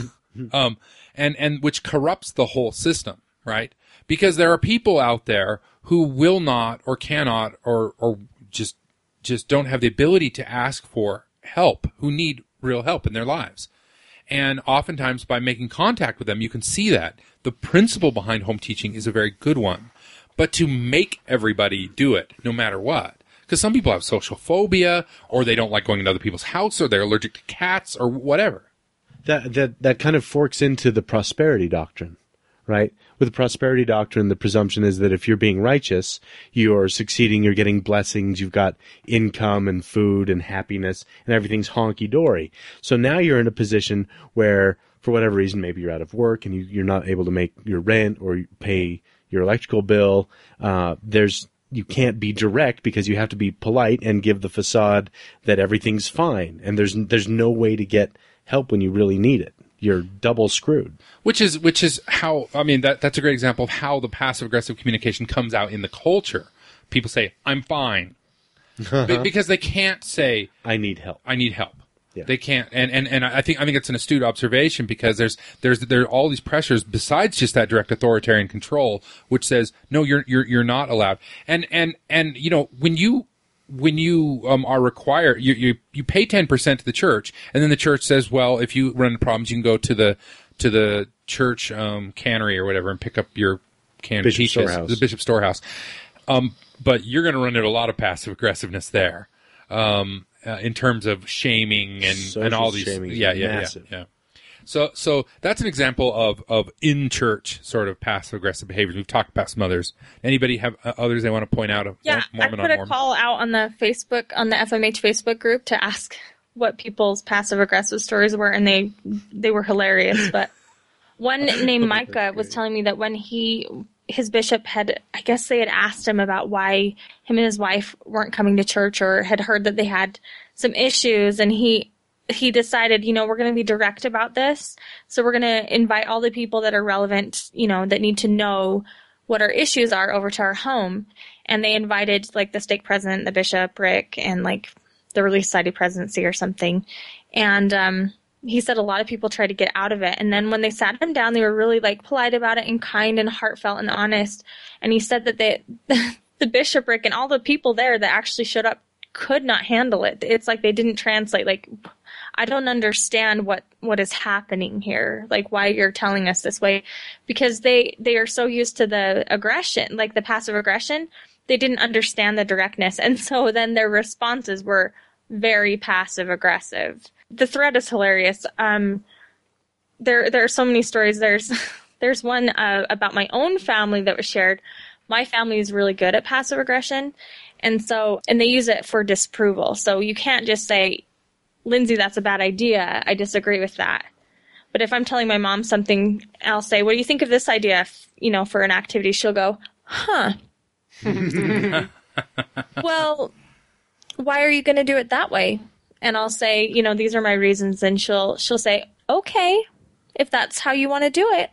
um, and and which corrupts the whole system, right? Because there are people out there who will not or cannot or or just just don't have the ability to ask for help, who need real help in their lives. And oftentimes by making contact with them, you can see that. The principle behind home teaching is a very good one. But to make everybody do it, no matter what, because some people have social phobia, or they don't like going into other people's house, or they're allergic to cats, or whatever. That that that kind of forks into the prosperity doctrine, right? With the prosperity doctrine, the presumption is that if you're being righteous, you're succeeding, you're getting blessings, you've got income and food and happiness, and everything's honky-dory. So now you're in a position where, for whatever reason, maybe you're out of work and you, you're not able to make your rent or pay your electrical bill. Uh, there's you can't be direct because you have to be polite and give the facade that everything's fine, and there's there's no way to get help when you really need it. You're double screwed. Which is which is how, I mean, that that's a great example of how the passive-aggressive communication comes out in the culture. People say, I'm fine. Be- because they can't say, I need help. I need help. Yeah. They can't, and, and, and I think I think it's an astute observation, because there's there's there are all these pressures besides just that direct authoritarian control, which says no, you're you're you're not allowed. And and and you know, when you when you um, are required, you you you pay ten percent to the church, and then the church says, well, if you run into problems, you can go to the to the church um, cannery or whatever and pick up your canned Bishop peaches, Storehouse. the Bishop Storehouse. Um, but you're going to run into a lot of passive aggressiveness there. Um, uh, in terms of shaming and, Social and all these, shaming is yeah, yeah, massive. yeah, yeah. So, so that's an example of, of in church sort of passive aggressive behaviors. We've talked about some others. Anybody have uh, others they want to point out? Of Yeah, Mormon I on put a Mormon? call out on the Facebook, on the F M H Facebook group to ask what people's passive aggressive stories were, and they they were hilarious. But one named Micah was telling me that when he his bishop had, I guess they had asked him about why him and his wife weren't coming to church, or had heard that they had some issues, and he he decided, you know, we're going to be direct about this. So we're going to invite all the people that are relevant, you know, that need to know what our issues are over to our home. And they invited like the stake president, the bishop, Rick, and like the Relief Society presidency or something. And um, he said a lot of people tried to get out of it. And then when they sat him down, they were really like polite about it and kind and heartfelt and honest. And he said that they, the bishopric and all the people there that actually showed up could not handle it. It's like they didn't translate. Like, I don't understand what, what is happening here. Like, why you're telling us this way, because they, they are so used to the aggression, like the passive aggression, they didn't understand the directness. And so then their responses were very passive aggressive. The thread is hilarious. Um, there, there are so many stories. There's, there's one uh, about my own family that was shared. My family is really good at passive aggression. And so, and they use it for disapproval. So you can't just say, Lindsay, that's a bad idea. I disagree with that. But if I'm telling my mom something, I'll say, what do you think of this idea, you know, for an activity? She'll go, huh. Well, why are you going to do it that way? And I'll say, you know, these are my reasons. And she'll, she'll say, okay, if that's how you want to do it.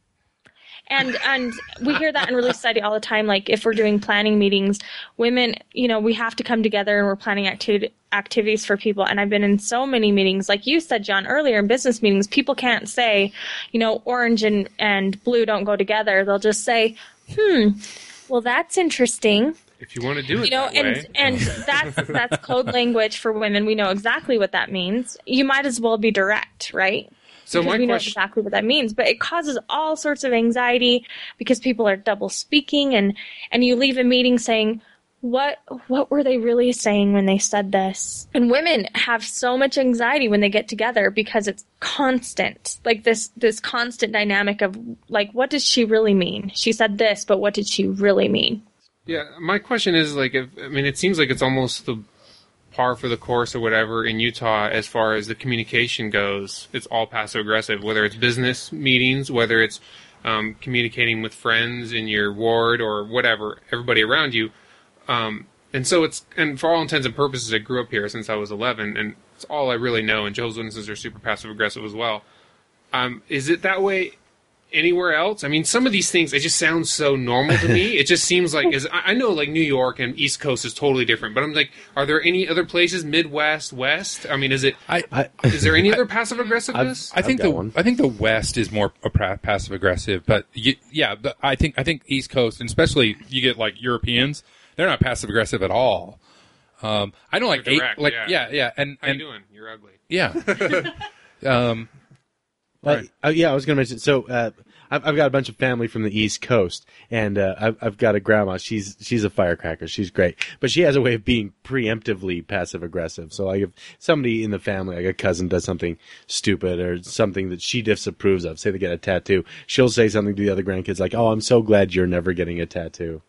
And, and we hear that in Relief Society all the time. Like if we're doing planning meetings, women, you know, we have to come together and we're planning acti- activities for people. And I've been in so many meetings, like you said, John, earlier in business meetings, people can't say, you know, orange and, and blue don't go together. They'll just say, hmm, well, that's interesting. If you want to do it you know, that and way. and that's that's code language for women. We know exactly what that means. You might as well be direct, right? So because my we know question, exactly what that means. But it causes all sorts of anxiety because people are double speaking, and and you leave a meeting saying, what what were they really saying when they said this? And women have so much anxiety when they get together because it's constant, like this this constant dynamic of like, what does she really mean? She said this, but what did she really mean? yeah, my question is like, if, I mean, it seems like it's almost the par for the course or whatever in Utah as far as the communication goes. It's all passive aggressive, whether it's business meetings, whether it's um, communicating with friends in your ward or whatever, everybody around you. Um, and so it's, and for all intents and purposes, I grew up here since I was eleven, and it's all I really know, and Jehovah's Witnesses are super passive aggressive as well. Um, is it that way anywhere else? I mean, some of these things, it just sounds so normal to me. It just seems like, is I know like New York and East Coast is totally different, but I'm like, are there any other places, Midwest, West? I mean, is it, I, I, is there any other passive aggressiveness? I think I've got the one. I think the West is more passive aggressive, but you, yeah, but I think I think East Coast, and especially you get like Europeans, they're not passive aggressive at all. Um, I don't like They're direct, eight, like yeah. yeah, yeah, and How and you doing? You're ugly. yeah, um, Well, Right. uh, yeah, I was going to mention. So uh, I've, I've got a bunch of family from the East Coast, and uh, I've, I've got a grandma. She's she's a firecracker. She's great, but she has a way of being preemptively passive aggressive. So like if somebody in the family, like a cousin, does something stupid or something that she disapproves of, say they get a tattoo, she'll say something to the other grandkids like, "Oh, I'm so glad you're never getting a tattoo."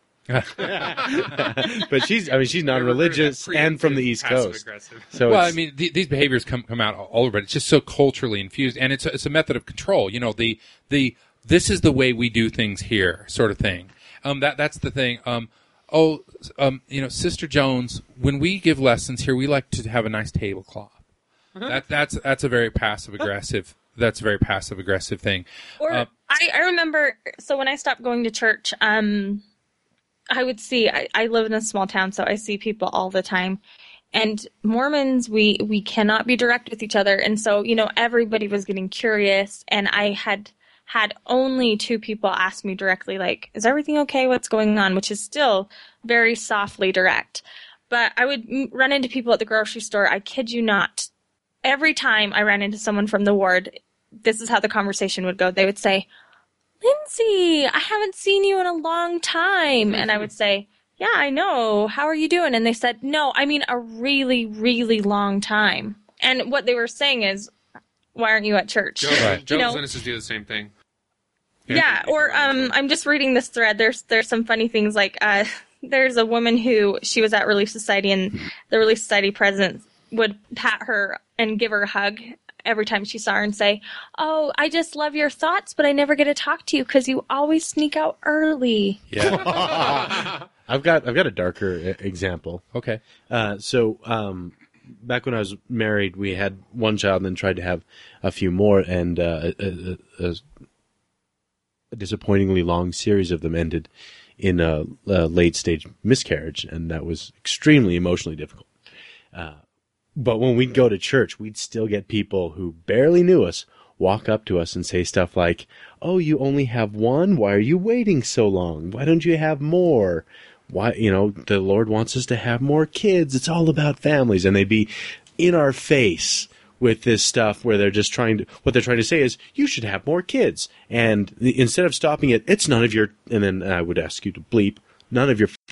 But she's, I mean, she's non-religious and from the East Coast. So well, it's- I mean, th- these behaviors come come out all over, but it's just so culturally infused, and it's a, it's a method of control. You know, the the this is the way we do things here, sort of thing. Um, that that's the thing. Um, oh, um, you know, Sister Jones, when we give lessons here, we like to have a nice tablecloth. That that's that's a very passive aggressive. That's a very passive aggressive thing. Or Uh, I, I remember, so when I stopped going to church, um, I would see, I, I live in a small town, so I see people all the time. And Mormons, we, we cannot be direct with each other. And so, you know, everybody was getting curious. And I had had only two people ask me directly, like, is everything okay? What's going on? Which is still very softly direct. But I would m- run into people at the grocery store. I kid you not. Every time I ran into someone from the ward, this is how the conversation would go. They would say, Lindsay, I haven't seen you in a long time. And I would say, yeah, I know. How are you doing? And they said, no, I mean a really, really long time. And what they were saying is, why aren't you at church? Jehovah's Right. Jehovah's You know- Witnesses do the same thing. Yeah, or um, I'm just reading this thread. There's there's some funny things like uh, there's a woman who she was at Relief Society, and the Relief Society president would pat her and give her a hug every time she saw her and say, "Oh, I just love your thoughts, but I never get to talk to you because you always sneak out early." yeah. I've got I've got a darker e- example. Okay. Uh, so um, back when I was married, we had one child and then tried to have a few more, and uh, a, a, a disappointingly long series of them ended in a, a late stage miscarriage, and that was extremely emotionally difficult. Uh, but when we'd go to church, we'd still get people who barely knew us walk up to us and say stuff like, "Oh, you only have one? Why are you waiting so long? Why don't you have more? Why, you know, the Lord wants us to have more kids. It's all about families." And they'd be in our face with this stuff where they're just trying to, what they're trying to say is, you should have more kids. And the, instead of stopping it, it's none of your, and then I would ask you to bleep, none of your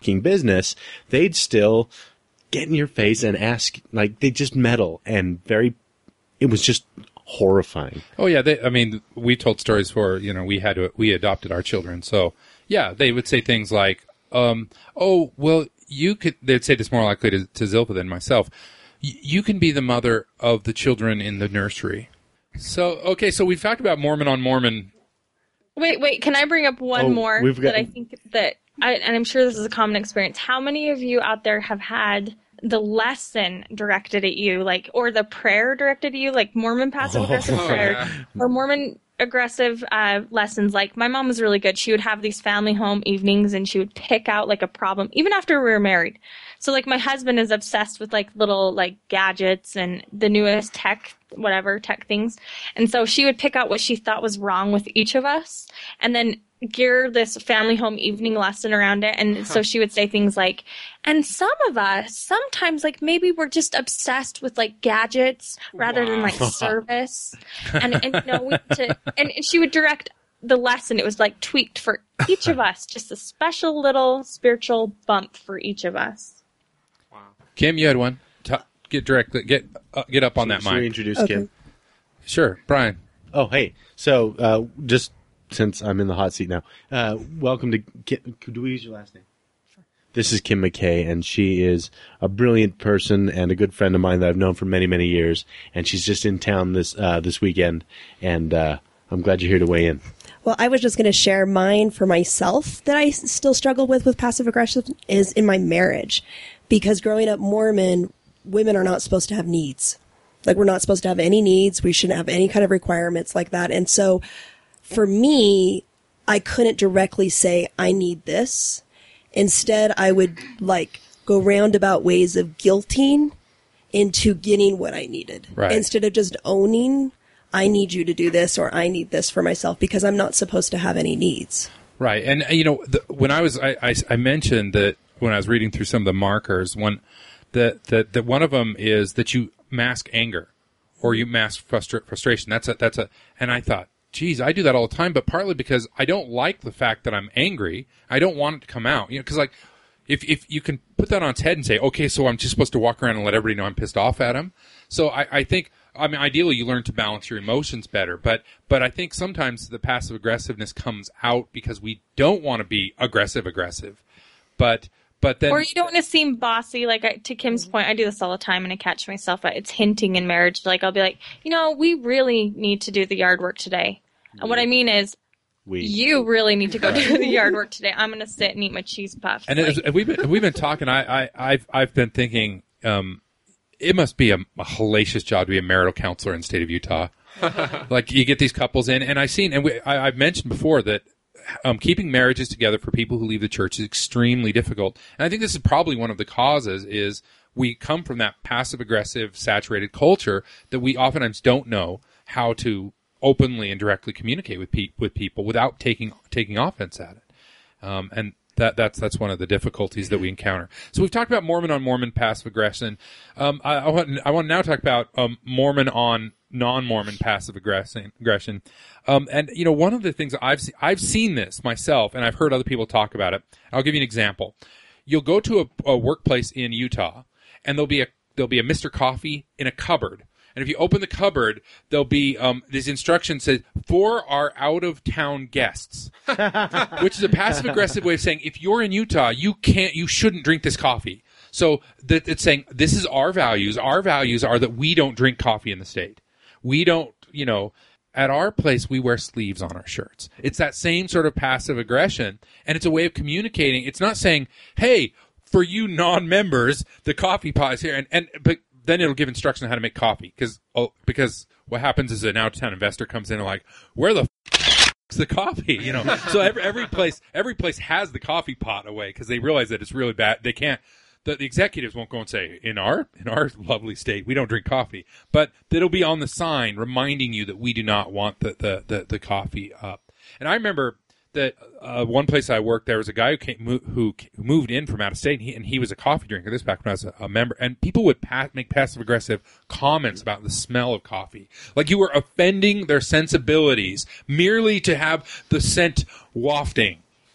talking business, they'd still get in your face and ask, like, they just meddle and very, it was just horrifying. Oh yeah, they, I mean, we told stories for, you know, we had to, we adopted our children. So yeah, they would say things like, um, oh, well, you could, they'd say this more likely to, to Zilpha than myself. You can be the mother of the children in the nursery. So, okay, so we've talked about Mormon on Mormon. Wait, wait, can I bring up one Oh, more we've got- that I think that, I, and I'm sure this is a common experience. How many of you out there have had the lesson directed at you, like, or the prayer directed at you, like Mormon passive-aggressive Oh, prayer, yeah. or Mormon aggressive uh, lessons? Like, my mom was really good. She would have these family home evenings, and she would pick out, like, a problem, even after we were married. So, like, my husband is obsessed with, like, little, like, gadgets and the newest tech, whatever, tech things. And so she would pick out what she thought was wrong with each of us, and then gear this family home evening lesson around it. And so she would say things like, and some of us, sometimes, like, maybe we're just obsessed with, like, gadgets rather than, like, service. And, and, you know, we to, and, and she would direct the lesson. It was, like, tweaked for each of us, just a special little spiritual bump for each of us. Wow. Kim, you had one. Ta- get directly, get uh, get up on that Should we mic. introduce Okay. Kim? Sure, Brian. Oh, hey. So, uh, just since I'm in the hot seat now, uh, welcome to Kim. Do we use your last name? This is Kim McKay, and she is a brilliant person and a good friend of mine that I've known for many, many years. And she's just in town this uh, this weekend, and uh, I'm glad you're here to weigh in. Well, I was just going to share mine for myself that I s- still struggle with with passive aggression is in my marriage. Because growing up Mormon, women are not supposed to have needs. Like, we're not supposed to have any needs. We shouldn't have any kind of requirements like that. And so for me, I couldn't directly say, I need this. Instead, I would, like, go roundabout ways of guilting into getting what I needed. Right. Instead of just owning, I need you to do this or I need this for myself, because I'm not supposed to have any needs. Right, and uh, you know, the, when I was, I, I, I mentioned that when I was reading through some of the markers, one that that that one of them is that you mask anger or you mask frustra- frustration. That's a that's a, and I thought, geez, I do that all the time, but partly because I don't like the fact that I'm angry. I don't want it to come out, you know, because like if if you can put that on its head and say, okay, so I'm just supposed to walk around and let everybody know I'm pissed off at them. So I, I think. I mean, ideally, you learn to balance your emotions better, but but I think sometimes the passive aggressiveness comes out because we don't want to be aggressive aggressive, but but then Or you don't want to seem bossy. Like, I, to Kim's point, I do this all the time, and I catch myself. It's hinting in marriage. Like, I'll be like, you know, we really need to do the yard work today. And what I mean is, We you really need to go do the yard work today. I'm going to sit and eat my cheese puffs. and Like, as, we've been we've been talking. I, I I've I've been thinking. Um, It must be a, a hellacious job to be a marital counselor in the state of Utah. Like, you get these couples in, and I've seen, and we, I, I've mentioned before that um, keeping marriages together for people who leave the church is extremely difficult. And I think this is probably one of the causes is we come from that passive-aggressive, saturated culture that we oftentimes don't know how to openly and directly communicate with pe- with people without taking taking offense at it. Um, and That that's that's one of the difficulties that we encounter. So we've talked about Mormon on Mormon passive aggression. Um, I, I want I want to now talk about um, Mormon on non-Mormon passive aggression. Aggression, um, and you know, one of the things that I've se- I've seen this myself, and I've heard other people talk about it. I'll give you an example. You'll go to a, a workplace in Utah, and there'll be a there'll be a Mister Coffee in a cupboard. And if you open the cupboard, there'll be um, these instructions says for our out-of-town guests, which is a passive-aggressive way of saying if you're in Utah, you can't, you shouldn't drink this coffee. So that it's saying this is our values. Our values are that we don't drink coffee in the state. We don't, you know, at our place we wear sleeves on our shirts. It's that same sort of passive aggression, and it's a way of communicating. It's not saying, hey, for you non-members, the coffee pot is here, and and but. Then it'll give instruction on how to make coffee because oh, because what happens is an out-of-town investor comes in and like, where the f- is the coffee? You know, so every every place every place has the coffee pot away because they realize that it's really bad. They can't. The, the executives won't go and say in our in our lovely state we don't drink coffee, but it'll be on the sign reminding you that we do not want the the the, the coffee up. And I remember that uh, one place I worked, there was a guy who came, mo- who moved in from out of state, and he, and he was a coffee drinker. This back when I was a, a member, and people would pa- make passive aggressive comments about the smell of coffee, like you were offending their sensibilities merely to have the scent wafting.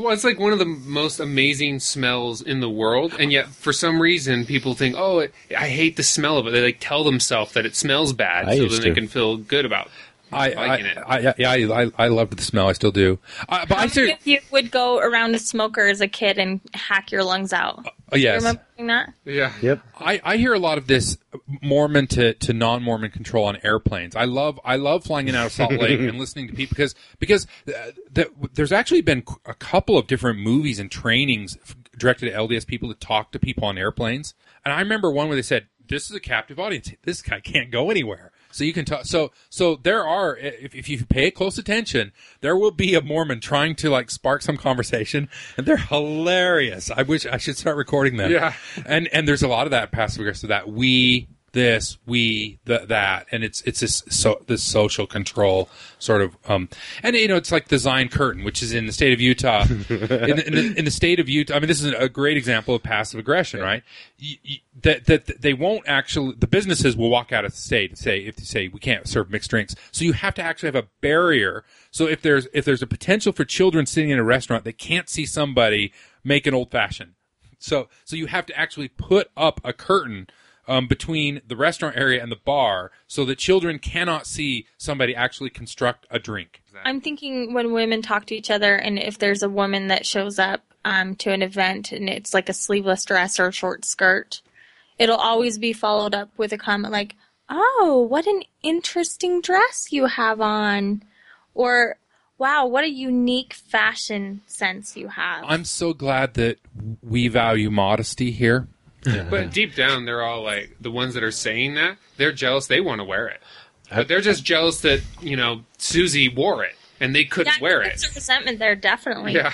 Well, it's like one of the most amazing smells in the world, and yet for some reason people think, "Oh, it, I hate the smell of it." They like tell themselves that it smells bad, I so used then to. they can feel good about I, liking I, it. I, yeah, I, I, I loved the smell. I still do. I, but How I many ser- of you would go around a smoker as a kid and hack your lungs out? oh, yes. Remember doing that? Yeah. Yep. I, I hear a lot of this Mormon to, to non-Mormon control on airplanes. I love I love flying in and out of Salt Lake and listening to people because because uh, the, there's actually been a couple of different movies and trainings directed at L D S people to talk to people on airplanes. And I remember one where they said, "This is a captive audience. This guy can't go anywhere." So you can talk. So so there are, if, if you pay close attention, there will be a Mormon trying to like spark some conversation, and they're hilarious. I wish I should start recording them. Yeah. And and there's a lot of that passive aggressive, that we this we the, that, and it's it's this so this social control sort of um and you know it's like the Zion Curtain, which is in the state of Utah. in, the, in, the, in the state of Utah, I mean, this is a great example of passive aggression, right? You, you, that that they won't actually, the businesses will walk out of the state and say, if they say we can't serve mixed drinks, so you have to actually have a barrier. So if there's if there's a potential for children sitting in a restaurant, they can't see somebody make an old fashioned. So so you have to actually put up a curtain Um, between the restaurant area and the bar so that children cannot see somebody actually construct a drink. I'm thinking when women talk to each other, and if there's a woman that shows up um, to an event and it's like a sleeveless dress or a short skirt, it'll always be followed up with a comment like, "Oh, what an interesting dress you have on," or "Wow, what a unique fashion sense you have." I'm so glad that we value modesty here. But deep down, they're all like, the ones that are saying that, they're jealous they want to wear it. But they're just jealous that, you know, Susie wore it and they couldn't yeah, wear there's it. a resentment there, definitely. Yeah.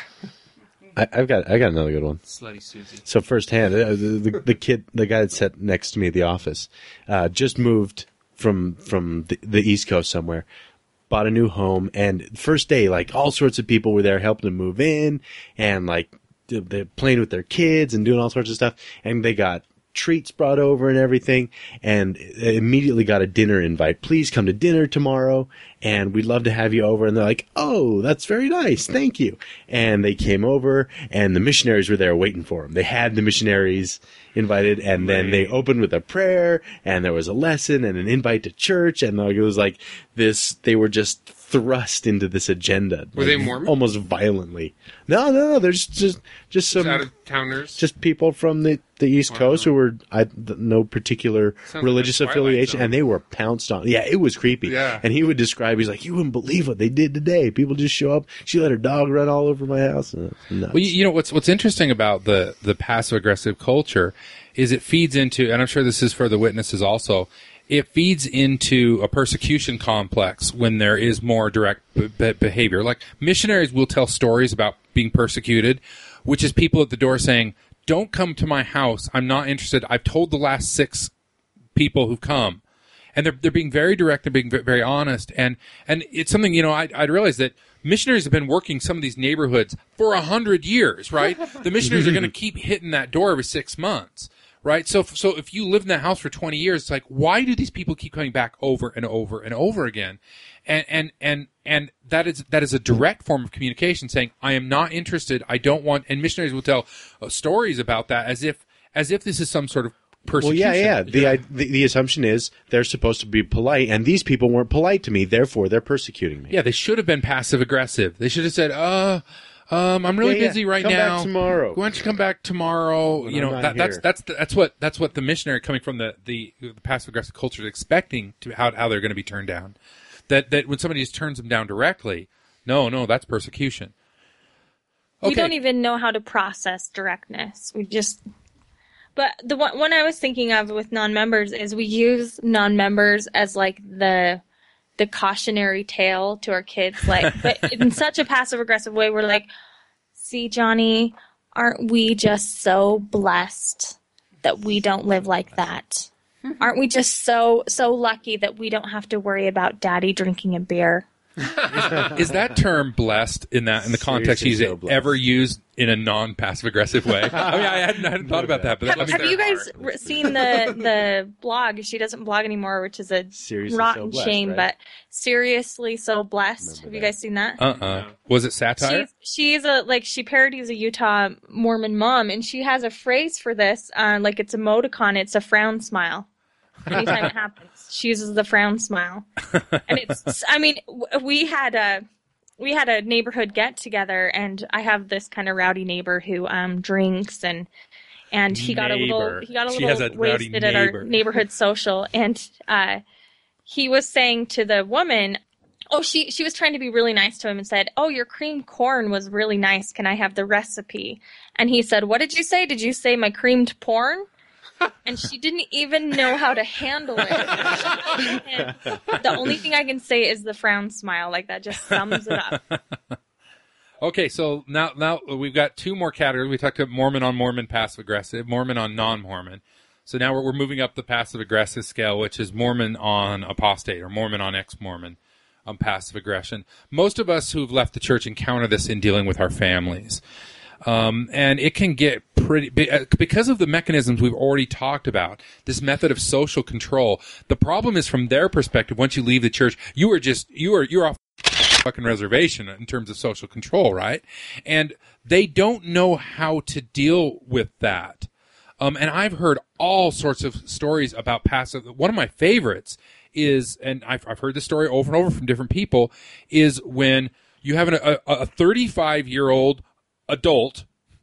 I, I've got I got another good one. Slutty Susie. So firsthand, uh, the, the, the kid, the guy that sat next to me at the office, uh, just moved from from the, the East Coast somewhere, bought a new home, and first day, like all sorts of people were there helping him move in, and like they're playing with their kids and doing all sorts of stuff, and they got treats brought over and everything, and immediately got a dinner invite. Please come to dinner tomorrow, and we'd love to have you over. And they're like, "Oh, that's very nice, thank you." And they came over, and the missionaries were there waiting for them. They had the missionaries invited, and then they opened with a prayer, and there was a lesson and an invite to church, and like, it was like this. They were just thrust into this agenda. Were like, they Mormon? Almost violently. No, no, no. There's just just some Out of towners. just people from the, the East Wow. Coast who were I, th- no particular Sounds religious like Twilight affiliation, Zone. and they were pounced on. Yeah, it was creepy. Yeah. And he would describe, he's like, "You wouldn't believe what they did today. People just show up. She let her dog run all over my house." Uh, nuts. Well, you, you know what's what's interesting about the the passive aggressive culture is it feeds into, and I'm sure this is for the witnesses also, it feeds into a persecution complex when there is more direct b- b- behavior. Like missionaries will tell stories about being persecuted, which is people at the door saying, "Don't come to my house. I'm not interested. I've told the last six people who've come." And they're they're being very direct and being ve- very honest. And and it's something, you know, I I realize that missionaries have been working some of these neighborhoods for a hundred years, right? The missionaries are going to keep hitting that door every six months. Right. So, so if you live in that house for twenty years, it's like, why do these people keep coming back over and over and over again? And, and, and, and that is, that is a direct form of communication saying, "I am not interested. I don't want," and missionaries will tell uh, stories about that as if, as if this is some sort of Well, persecution. yeah, yeah. The, I, the the assumption is they're supposed to be polite, and these people weren't polite to me, therefore they're persecuting me. Yeah. They should have been passive aggressive. They should have said, uh, Um, I'm really Yeah, yeah. busy right Come now. back tomorrow. Why don't you come back tomorrow? When you know, I'm not that, that's here. that's that's what that's what the missionary coming from the the, the passive aggressive culture is expecting to how how they're going to be turned down. That that when somebody just turns them down directly, no, no, that's persecution. Okay. We don't even know how to process directness. We just. But the one, one I was thinking of with non-members is we use non-members as like the the cautionary tale to our kids, like, but in such a passive aggressive way. We're like, "See, Johnny, aren't we just so blessed that we don't live like that? Aren't we just so so lucky that we don't have to worry about Daddy drinking a beer?" Is that term blessed in that in the context Seriously he's so blessed. ever used in a non-passive aggressive way? I mean, I hadn't, I hadn't thought about that, but Have, let me have you guys re- seen the the blog? She doesn't blog anymore, which is a Seriously rotten So Blessed, shame. right? But seriously, so blessed. Remember Have you that. guys seen that? Uh-uh. Was it satire? She's, she's a like she parodies a Utah Mormon mom, and she has a phrase for this. Uh, like it's emoticon. It's a frown smile. Anytime it happens, she uses the frown smile, and it's. I mean, w- we had a we had a neighborhood get together, and I have this kind of rowdy neighbor who um drinks and. And he got a Neighbor. little he got a She has little a rowdy wasted at our neighbor. neighborhood social, and uh, he was saying to the woman, "Oh, she she was trying to be really nice to him and said, "Oh, your creamed corn was really nice. Can I have the recipe?" And he said, "What did you say? Did you say my creamed porn?" And she didn't even know how to handle it. And the only thing I can say is the frown smile. Like that just sums it up. Okay, so now now we've got two more categories. We talked about Mormon on Mormon passive aggressive, Mormon on non-Mormon. So now we're, we're moving up the passive aggressive scale, which is Mormon on apostate or Mormon on ex-Mormon um, passive aggression. Most of us who've left the church encounter this in dealing with our families. Um, and it can get pretty, because of the mechanisms we've already talked about, this method of social control. The problem is from their perspective, once you leave the church, you are just, you are, you're off fucking reservation in terms of social control, right? And they don't know how to deal with that. Um, and I've heard all sorts of stories about passive. One of my favorites is, and I've, I've heard this story over and over from different people, is when you have an, a, a thirty-five year old adult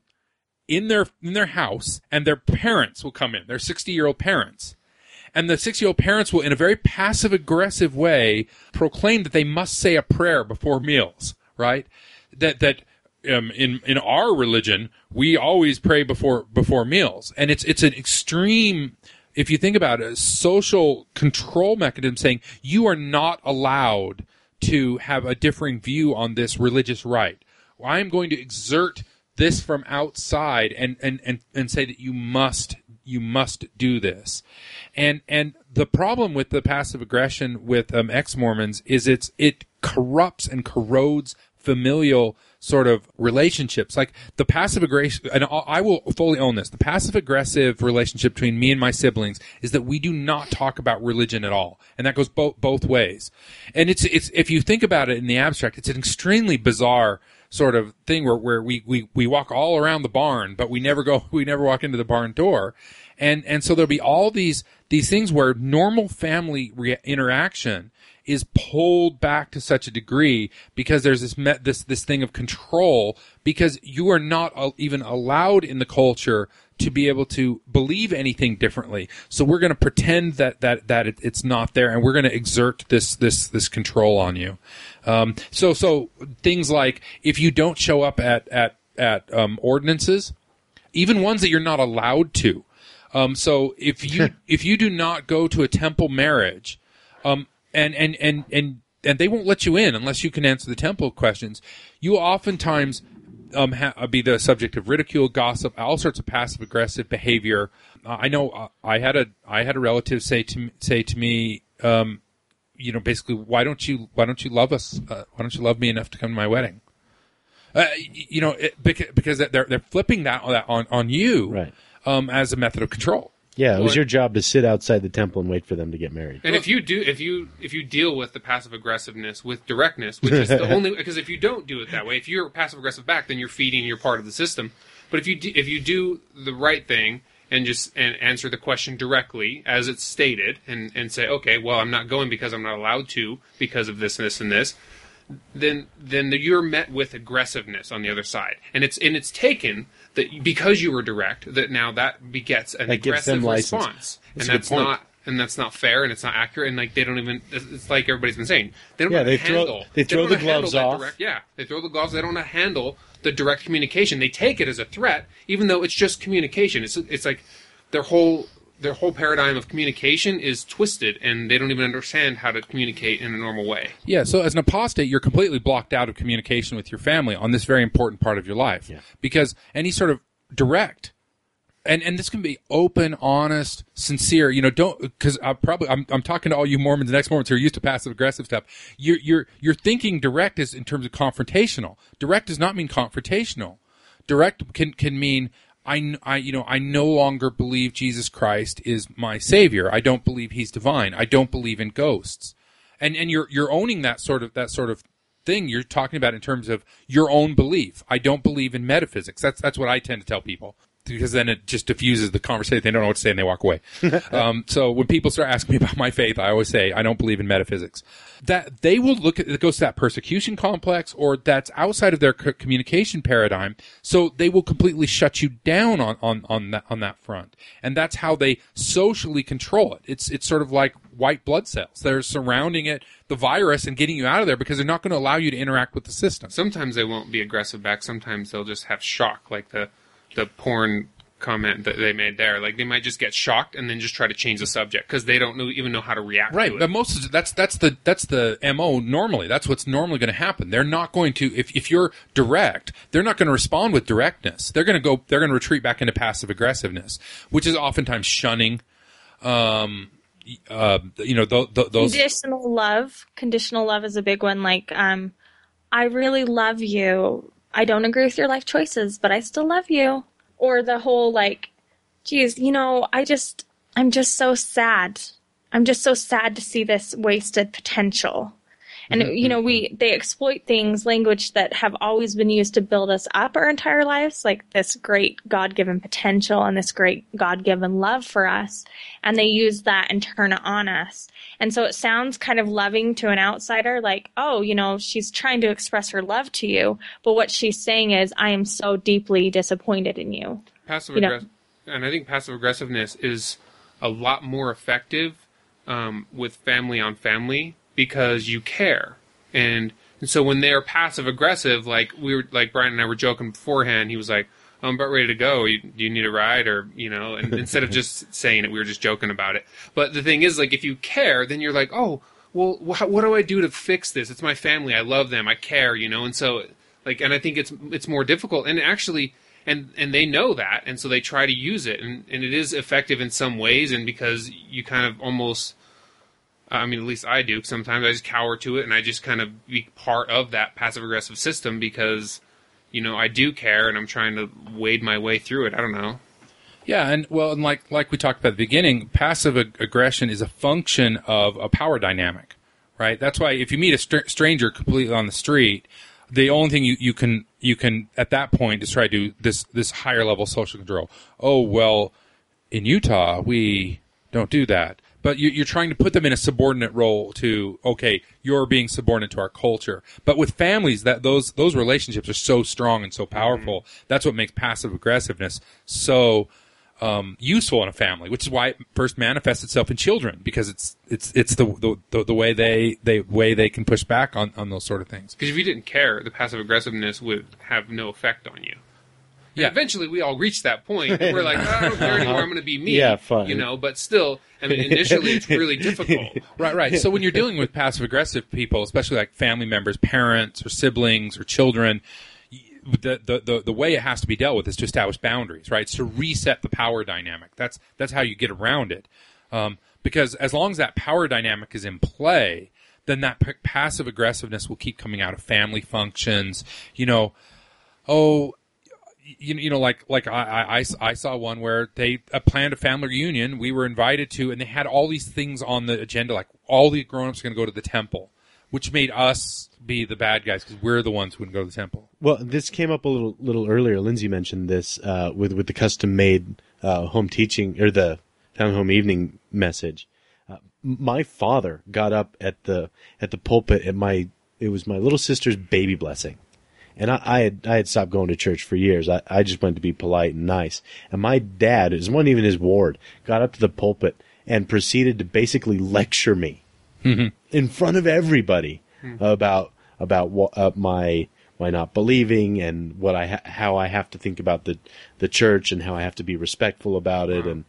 in their in their house, and their parents will come in, their sixty year old parents, and the sixty year old parents will, in a very passive aggressive way, proclaim that they must say a prayer before meals, right? That that um, in in our religion we always pray before before meals, and it's it's an extreme. If you think about it, a social control mechanism saying you are not allowed to have a differing view on this religious right. I'm going to exert this from outside and, and, and, and say that you must you must do this. And and the problem with the passive aggression with um, ex-Mormons is it's it corrupts and corrodes familial sort of relationships. Like the passive aggression, and I will fully own this, the passive aggressive relationship between me and my siblings is that we do not talk about religion at all. And that goes both both ways. And it's it's if you think about it in the abstract, it's an extremely bizarre sort of thing where, where we, we, we walk all around the barn, but we never go, we never walk into the barn door. And, and so there'll be all these, these things where normal family re- interaction is pulled back to such a degree because there's this, met, this, this thing of control because you are not uh, even allowed in the culture to be able to believe anything differently. So we're going to pretend that, that, that it, it's not there, and we're going to exert this, this, this control on you. Um, so, so things like if you don't show up at, at, at, um, ordinances, even ones that you're not allowed to. Um, so if you, if you do not go to a temple marriage, um, and, and, and, and, and they won't let you in unless you can answer the temple questions, you oftentimes, Um, ha- be the subject of ridicule, gossip, all sorts of passive aggressive behavior. Uh, I know uh, I had a I had a relative say to me, say to me, um, you know, basically, why don't you why don't you love us? Uh, why don't you love me enough to come to my wedding? Uh, you know, it, because, because they're they're flipping that on on you, Right. um, as a method of control. Yeah, it was Well, your job to sit outside the temple and wait for them to get married. And if you do, if you if you deal with the passive aggressiveness with directness, which is the only, because if you don't do it that way, if you're passive aggressive back, then you're feeding your part of the system. But if you do, if you do the right thing and just and answer the question directly as it's stated, and and say, okay, well, I'm not going because I'm not allowed to because of this, this, and this, then then you're met with aggressiveness on the other side, and it's and it's taken that because you were direct, that now that begets an That gives them aggressive license. response, That's and a good that's point. not. And that's not fair, and it's not accurate, and like they don't even. It's like everybody's been saying. They don't Yeah, know they how to throw- handle. they throw don't the know how to handle gloves that off. Direct, yeah, they throw the gloves. They don't know how to handle the direct communication. They take it as a threat, even though it's just communication. It's it's like their whole their whole paradigm of communication is twisted, and they don't even understand how to communicate in a normal way. Yeah, so as an apostate, you're completely blocked out of communication with your family on this very important part of your life. Yeah. Because any sort of direct and and this can be open, honest, sincere. You know, don't because I probably I'm I'm talking to all you Mormons and ex-Mormons who are used to passive aggressive stuff. You're you're you're thinking direct is in terms of confrontational. Direct does not mean confrontational. Direct can can mean I, I you know I no longer believe Jesus Christ is my savior. I don't believe he's divine. I don't believe in ghosts. And and you're you're owning that sort of that sort of thing you're talking about in terms of your own belief. I don't believe in metaphysics. That's that's what I tend to tell people, because then it just diffuses the conversation. They don't know what to say and they walk away. um, so when people start asking me about my faith, I always say I don't believe in metaphysics. That they will look at it goes to that persecution complex, or that's outside of their c- communication paradigm. So they will completely shut you down on on on that on that front, and that's how they socially control it. It's it's sort of like white blood cells. They're surrounding it, the virus, and getting you out of there because they're not going to allow you to interact with the system. Sometimes they won't be aggressive back. Sometimes they'll just have shock, like the the porn comment that they made there. Like, they might just get shocked and then just try to change the subject because they don't know, even know how to react right. to it. But most of, that's that's the that's the M O normally. That's what's normally going to happen. They're not going to, if if you're direct, they're not going to respond with directness. They're going to go they're going to retreat back into passive aggressiveness, which is oftentimes shunning. Um uh you know th- th- those conditional love. Conditional love is a big one. Like, um I really love you. I don't agree with your life choices, but I still love you. Or the whole, like, geez, you know, I just, I'm just so sad. I'm just so sad to see this wasted potential. And, mm-hmm. you know, we, they exploit things, language that have always been used to build us up our entire lives, like this great God-given potential and this great God-given love for us. And they use that and turn it on us. And so it sounds kind of loving to an outsider, like, oh, you know, she's trying to express her love to you. But what she's saying is, I am so deeply disappointed in you. Passive you know? aggressive, and I think passive aggressiveness is a lot more effective um, with family on family because you care. And, and so when they're passive aggressive, like we were, like Brian and I were joking beforehand, he was like, oh, I'm about ready to go. You, do you need a ride? Or, you know, and instead of just saying it, we were just joking about it. But the thing is, like, if you care, then you're like, oh, well, wh- what do I do to fix this? It's my family. I love them. I care, you know? And so, like, and I think it's, it's more difficult. And actually, and, and they know that. And so they try to use it. And, and it is effective in some ways. And because you kind of almost, I mean, at least I do. Sometimes I just cower to it and I just kind of be part of that passive-aggressive system because, you know, I do care and I'm trying to wade my way through it. I don't know. Yeah, and well, and like like we talked about at the beginning, passive ag- aggression is a function of a power dynamic, right? That's why if you meet a str- stranger completely on the street, the only thing you, you can you can at that point is try to do this this higher level social control. Oh, well, in Utah we don't do that. But you're trying to put them in a subordinate role to, okay, you're being subordinate to our culture. But with families, that those those relationships are so strong and so powerful. Mm-hmm. That's what makes passive aggressiveness so um, useful in a family, which is why it first manifests itself in children, because it's it's it's the the, the way they they way they can push back on, on those sort of things. Because if you didn't care, the passive aggressiveness would have no effect on you. Yeah. Eventually, we all reach that point. And we're like, oh, I don't care anymore. I'm going to be me. Yeah, fine. You know, but still, I mean, initially, it's really difficult. Right, right. So when you're dealing with passive-aggressive people, especially like family members, parents, or siblings, or children, the, the the the way it has to be dealt with is to establish boundaries, right? It's to reset the power dynamic. That's that's how you get around it. Um, because as long as that power dynamic is in play, then that p- passive-aggressiveness will keep coming out of family functions. You know, oh... You, you know, like like I, I, I saw one where they uh, planned a family reunion. We were invited to, and they had all these things on the agenda, like all the grown-ups are going to go to the temple, which made us be the bad guys because we're the ones who wouldn't go to the temple. Well, this came up a little little earlier. Lindsay mentioned this uh, with with the custom-made uh, home teaching or the family home evening message. Uh, my father got up at the at the pulpit at my it was my little sister's baby blessing. And I, I had I had stopped going to church for years. I, I just wanted to be polite and nice. And my dad, it wasn't even his ward, got up to the pulpit and proceeded to basically lecture me mm-hmm. in front of everybody mm-hmm. about about what, uh, my my not believing and what I ha- how I have to think about the the church and how I have to be respectful about it. Wow. And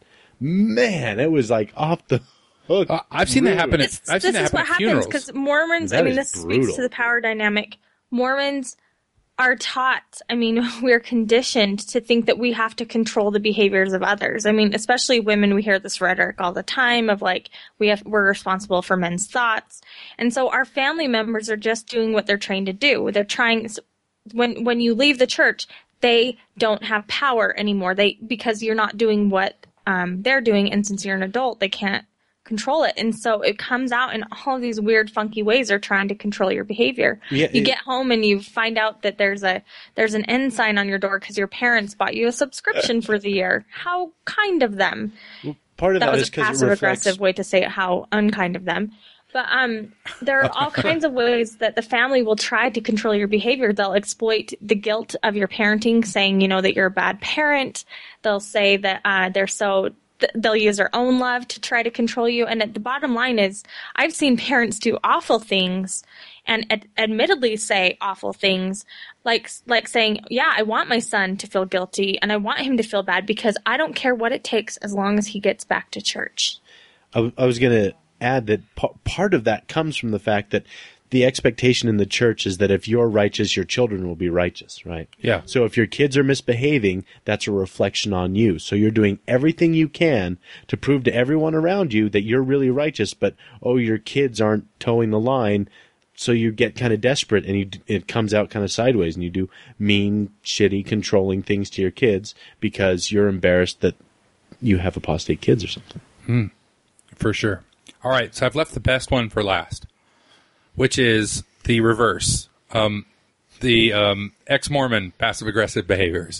man, it was like off the hook. Uh, I've seen that happen. At, it's, I've seen this that is happen what at funerals. happens because Mormons. That I mean, is this brutal. speaks to the power dynamic. Mormons are taught, I mean, we're conditioned to think that we have to control the behaviors of others. I mean, especially women, we hear this rhetoric all the time of like, we have, we're responsible for men's thoughts. And so our family members are just doing what they're trained to do. They're trying, when, when you leave the church, they don't have power anymore. They, because you're not doing what um, they're doing. And since you're an adult, they can't control it. And so it comes out in all of these weird, funky ways they're trying to control your behavior. Yeah, you it, get home and you find out that there's a there's an end sign on your door because your parents bought you a subscription uh, for the year. How kind of them. Well, part of that, that was is a passive aggressive way to say it, how unkind of them. But um, there are all kinds of ways that the family will try to control your behavior. They'll exploit the guilt of your parenting, saying, you know, that you're a bad parent. They'll say that uh, they're so they'll use their own love to try to control you. And at the bottom line is, I've seen parents do awful things and ad- admittedly say awful things, like like saying, yeah, I want my son to feel guilty and I want him to feel bad because I don't care what it takes as long as he gets back to church. I, w- I was going to add that p- part of that comes from the fact that the expectation in the church is that if you're righteous, your children will be righteous, right? Yeah. So if your kids are misbehaving, that's a reflection on you. So you're doing everything you can to prove to everyone around you that you're really righteous, but, oh, your kids aren't towing the line. So you get kind of desperate and you, it comes out kind of sideways and you do mean, shitty, controlling things to your kids because you're embarrassed that you have apostate kids or something. Hmm. For sure. All right. So I've left the best one for last, which is the reverse, um, the um, ex-Mormon passive-aggressive behaviors.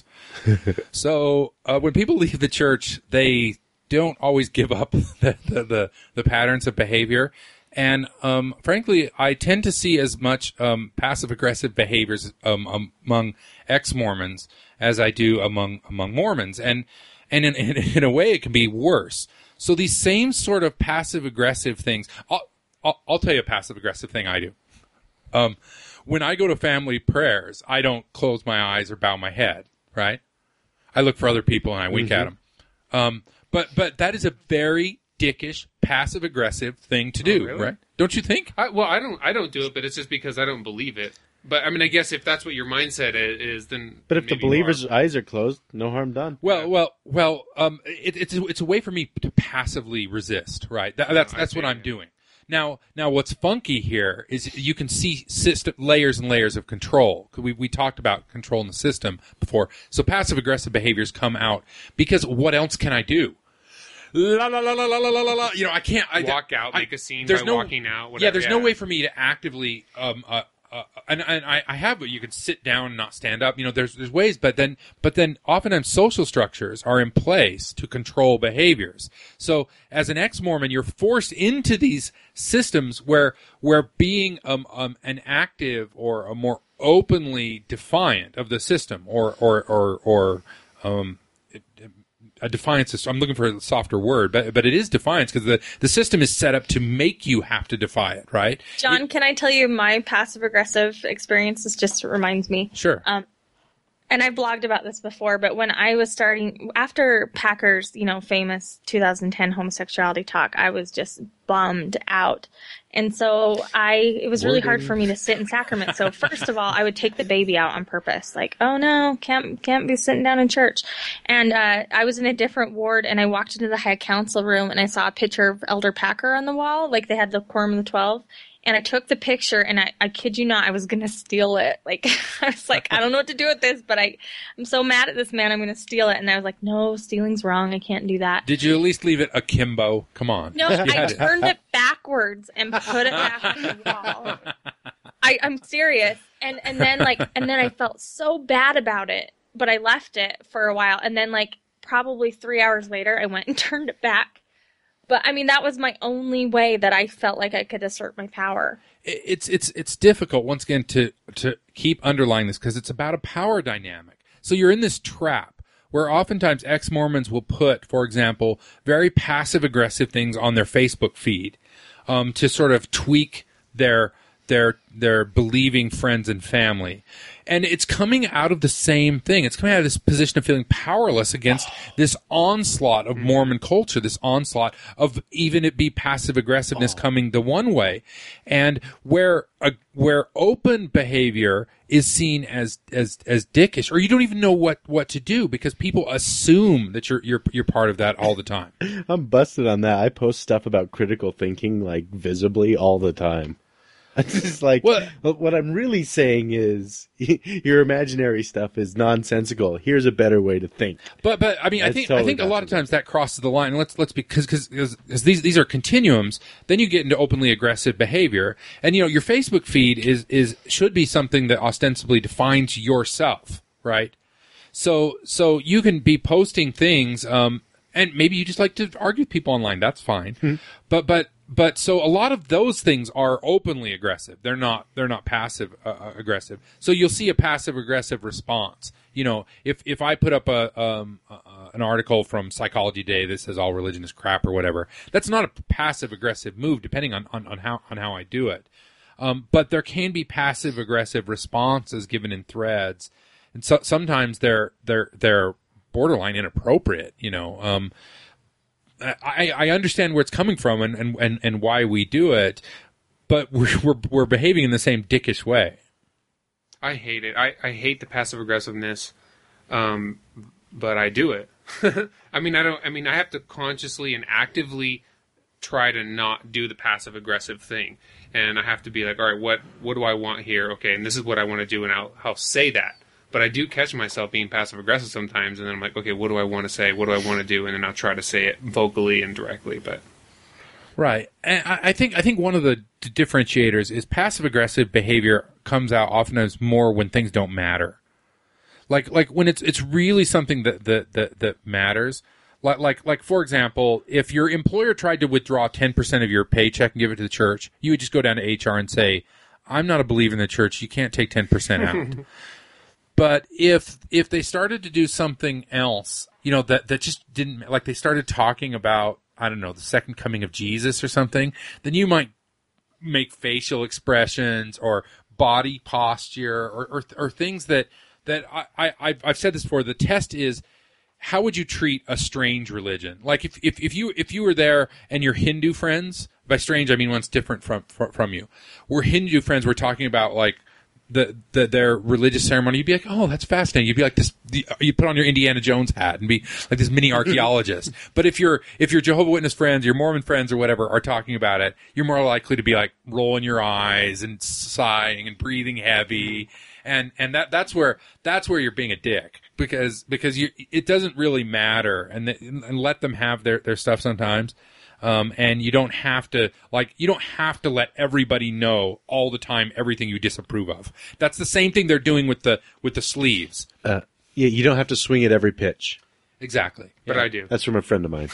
So uh, when people leave the church, they don't always give up the, the, the, the patterns of behavior. And um, frankly, I tend to see as much um, passive-aggressive behaviors um, among ex-Mormons as I do among among Mormons. And and in, in, in a way, it can be worse. So these same sort of passive-aggressive things... I'll, I'll, I'll tell you a passive-aggressive thing I do. Um, when I go to family prayers, I don't close my eyes or bow my head, right? I look for other people and I wink mm-hmm. at them. Um, but but that is a very dickish, passive-aggressive thing to do, oh, really? right? Don't you think? I, well, I don't. I don't do it, but it's just because I don't believe it. But I mean, I guess if that's what your mindset is, then. But if the believer's more. eyes are closed, no harm done. Well, yeah. well, well. Um, it, it's it's a way for me to passively resist, right? That, that's oh, that's what I'm doing. Now, now, what's funky here is you can see system, layers and layers of control. We we talked about control in the system before. So passive aggressive behaviors come out because what else can I do? La la la la la la la la. You know, I can't I, walk out, I, make a scene there's by no, walking out. Whatever. Yeah, there's yeah. no way for me to actively um uh. Uh, and, and I, I have, but you can sit down and not stand up. You know, there's there's ways, but then but then oftentimes social structures are in place to control behaviors. So as an ex-Mormon, you're forced into these systems where where being um, um an active or a more openly defiant of the system or or or or um. It, it, a defiance is, I'm looking for a softer word, but but it is defiance because the, the system is set up to make you have to defy it, right? John, it, can I tell you my passive-aggressive experience? This just reminds me. Sure. Um, and I blogged about this before, but when I was starting, after Packer's, you know, famous two thousand ten homosexuality talk, I was just bummed out. And so I, it was really hard for me to sit in sacrament. So first of all, I would take the baby out on purpose. Like, oh no, can't, can't be sitting down in church. And, uh, I was in a different ward and I walked into the high council room and I saw a picture of Elder Packer on the wall. Like they had the Quorum of the Twelve. And I took the picture and I, I kid you not, I was going to steal it. Like, I was like, I don't know what to do with this, but I, I'm so mad at this man, I'm going to steal it. And I was like, no, stealing's wrong. I can't do that. Did you at least leave it akimbo? Come on. No, I turned it backwards and put it back on the wall. I, I'm serious. And, and then like, and then I felt so bad about it, but I left it for a while. And then like probably three hours later, I went and turned it back. But I mean, that was my only way that I felt like I could assert my power. It's it's it's difficult once again to to keep underlying this because it's about a power dynamic. So you're in this trap where oftentimes ex-Mormons will put, for example, very passive aggressive things on their Facebook feed um, to sort of tweak their their their believing friends and family. And it's coming out of the same thing. It's coming out of this position of feeling powerless against this onslaught of Mormon culture, this onslaught of even it be passive aggressiveness coming the one way. And where uh, where open behavior is seen as as as dickish, or you don't even know what what to do because people assume that you're you're you're part of that all the time. I'm busted on that. I post stuff about critical thinking like visibly all the time. It's just like, What? what I'm really saying is your imaginary stuff is nonsensical. Here's a better way to think. But but I mean I That's think totally I think a lot of possible. times that crosses the line. Let's let's because because these these are continuums. Then you get into openly aggressive behavior, and you know your Facebook feed is is should be something that ostensibly defines yourself, right? So so you can be posting things, um, and maybe you just like to argue with people online. That's fine, Hmm. but but. But so a lot of those things are openly aggressive. They're not. They're not passive uh, aggressive. So you'll see a passive aggressive response. You know, if if I put up a um uh, an article from Psychology Today that says all religion is crap or whatever, that's not a passive aggressive move, depending on on, on how on how I do it. Um, but there can be passive aggressive responses given in threads, and so sometimes they're they're they're borderline inappropriate. You know. Um, I, I understand where it's coming from and, and, and, and why we do it, but we're, we're we're behaving in the same dickish way. I hate it. I, I hate the passive aggressiveness, um, but I do it. I mean, I don't. I mean, I have to consciously and actively try to not do the passive aggressive thing, and I have to be like, all right, what what do I want here? Okay, and this is what I want to do, and I'll I'll say that. But I do catch myself being passive aggressive sometimes, and then I'm like, okay, what do I want to say? What do I want to do? And then I'll try to say it vocally and directly. But Right, and I, I think I think one of the d- differentiators is passive aggressive behavior comes out often as more when things don't matter, like like when it's it's really something that that that, that matters. Like like like for example, if your employer tried to withdraw ten percent of your paycheck and give it to the church, you would just go down to H R and say, "I'm not a believer in the church. You can't take ten percent out." But if if they started to do something else, you know, that, that just didn't, like they started talking about, I don't know, the second coming of Jesus or something, then you might make facial expressions or body posture or or, or things that, that I, I, I've, I've said this before, the test is, how would you treat a strange religion? Like if, if, if you if you were there and your Hindu friends, by strange I mean one's different from from, from you, were Hindu friends, we're talking about like, The, the their religious ceremony, you'd be like, oh, that's fascinating. You'd be like this. You'd put on your Indiana Jones hat and be like this mini archaeologist. But if you're if your Jehovah's Witness friends, your Mormon friends, or whatever are talking about it, you're more likely to be like rolling your eyes and sighing and breathing heavy, and and that that's where that's where you're being a dick because because you it doesn't really matter, and the, and let them have their their stuff sometimes. Um, and you don't have to, like, you don't have to let everybody know all the time everything you disapprove of. That's the same thing they're doing with the with the sleeves. Uh, yeah, you don't have to swing at every pitch. Exactly. but Yeah. I do. That's from a friend of mine.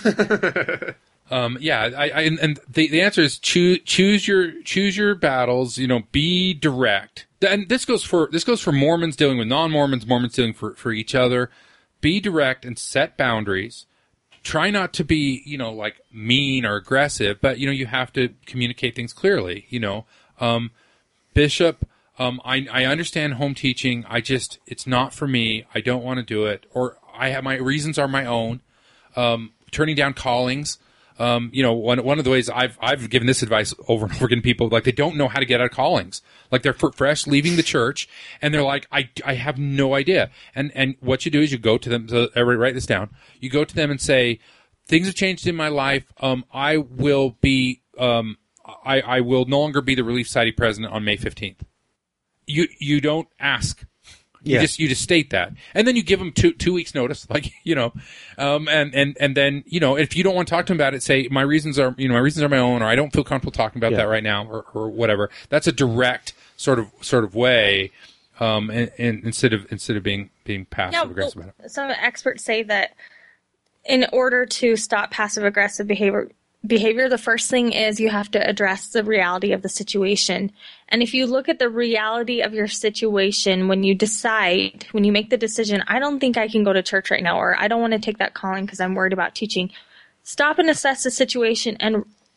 Um, yeah, I, I, and, and the, the answer is choose choose your choose your battles. You know, be direct. And this goes for this goes for Mormons dealing with non-Mormons, Mormons dealing for for each other. Be direct and set boundaries. Try not to be, you know, like mean or aggressive, but, you know, you have to communicate things clearly, you know. Um, Bishop, um, I, I understand home teaching. I just, it's not for me. I don't want to do it. Or I have my reasons are my own. Um, turning down callings. Um, you know, one one of the ways I've I've given this advice over and over again to people, like they don't know how to get out of callings. Like they're f- fresh leaving the church, and they're like, I, I have no idea. And and what you do is you go to them. So everybody write this down. You go to them and say, things have changed in my life. Um, I will be um, I I will no longer be the Relief Society president on May fifteenth. You you don't ask. You Yeah. just you just state that, and then you give them two two weeks notice, like you know, um, and and and then you know if you don't want to talk to them about it, say my reasons are you know my reasons are my own, or I don't feel comfortable talking about Yeah. that right now, or, or whatever. That's a direct sort of sort of way, um, and, and instead of instead of being being passive Yeah, aggressive well, about it. some experts say that in order to stop passive aggressive behavior, behavior, the first thing is you have to address the reality of the situation. And if you look at the reality of your situation when you decide, when you make the decision, I don't think I can go to church right now, or I don't want to take that calling because I'm worried about teaching. Stop and assess the situation and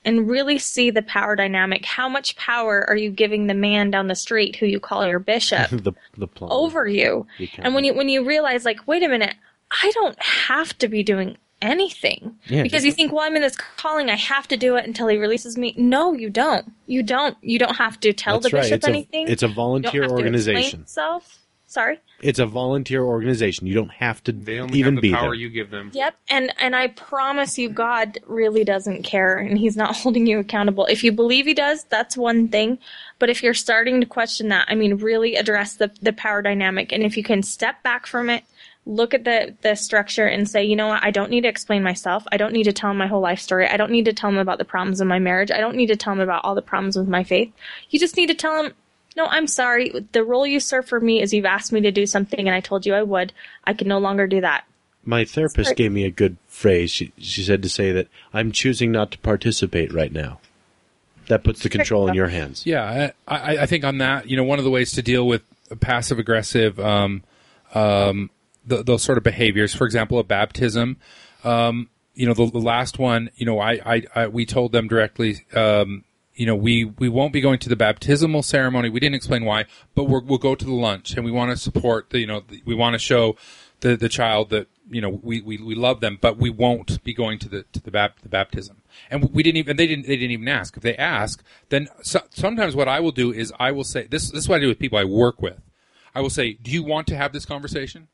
and really see the power dynamic. How much power are you giving the man down the street who you call your bishop the, the plumber. over you? The accountant. And when you when you realize, like, wait a minute, I don't have to be doing anything. Yeah, because just- you think, well, I'm in this calling, I have to do it until he releases me. No, you don't. You don't. You don't have to tell That's the right. bishop It's a- anything. it's a You volunteer don't have to explain organization. yourself. Sorry. It's a volunteer organization. You don't have to They only even have the be power there. you give them. Yep, and and I promise you, God really doesn't care, and He's not holding you accountable. If you believe He does, that's one thing. But if you're starting to question that, I mean, really address the the power dynamic, and if you can step back from it, look at the the structure, and say, you know what, I don't need to explain myself. I don't need to tell him my whole life story. I don't need to tell him about the problems in my marriage. I don't need to tell him about all the problems with my faith. You just need to tell him, no, I'm sorry. The role you serve for me is you've asked me to do something, and I told you I would. I can no longer do that. My therapist Sorry. gave me a good phrase. She she said to say that I'm choosing not to participate right now. That puts the control in your hands. Yeah, I, I, I think on that, you know, one of the ways to deal with passive aggressive, um, um, th- those sort of behaviors, for example, a baptism, um, you know, the, the last one, you know, I, I, I we told them directly, um, you know, we, we won't be going to the baptismal ceremony. We didn't explain why, but we're, we'll go to the lunch, and we want to support the, you know, the, we want to show the, the child that, you know, we, we, we love them, but we won't be going to the, to the, bap, the baptism. And we didn't even, they didn't, they didn't even ask. If they ask, then so, sometimes what I will do is I will say, this, this is what I do with people I work with. I will say, do you want to have this conversation?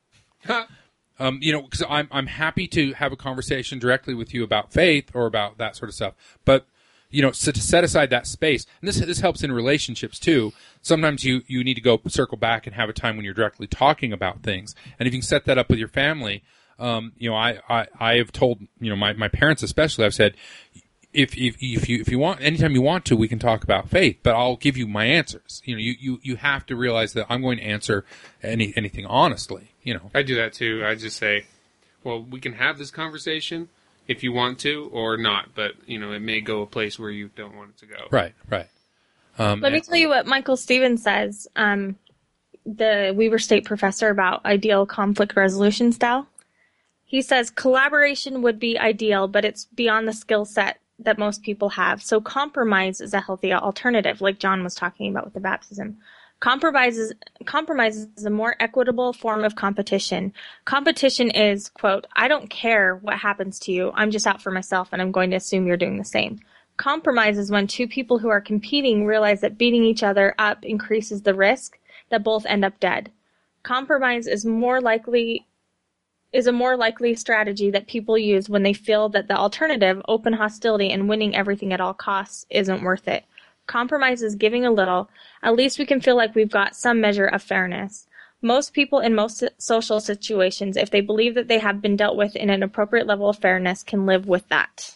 Um, you know, because I'm, I'm happy to have a conversation directly with you about faith or about that sort of stuff. But, you know, so to set aside that space, and this this helps in relationships too. Sometimes you, you need to go circle back and have a time when you're directly talking about things. And if you can set that up with your family, um, you know, I, I, I have told, you know, my, my parents especially, I've said, if, if, if you, if you want, anytime you want to, we can talk about faith, but I'll give you my answers. You know, you, you, you have to realize that I'm going to answer any, anything honestly, you know. I do that too. I just say, well, we can have this conversation if you want to or not, but, you know, it may go a place where you don't want it to go. Right, right. Um, Let me and- tell you what Michael Stevens says, um, the Weber State professor, about ideal conflict resolution style. He says collaboration would be ideal, but it's beyond the skill set that most people have. So compromise is a healthy alternative, like John was talking about with the baptism. Compromise is, compromise is a more equitable form of competition. Competition is, quote, I don't care what happens to you. I'm just out for myself, and I'm going to assume you're doing the same. Compromise is when two people who are competing realize that beating each other up increases the risk that both end up dead. Compromise is more likely is a more likely strategy that people use when they feel that the alternative, open hostility and winning everything at all costs, isn't worth it. Compromise is giving a little. At least we can feel like we've got some measure of fairness. Most people in most social situations, if they believe that they have been dealt with in an appropriate level of fairness, can live with that.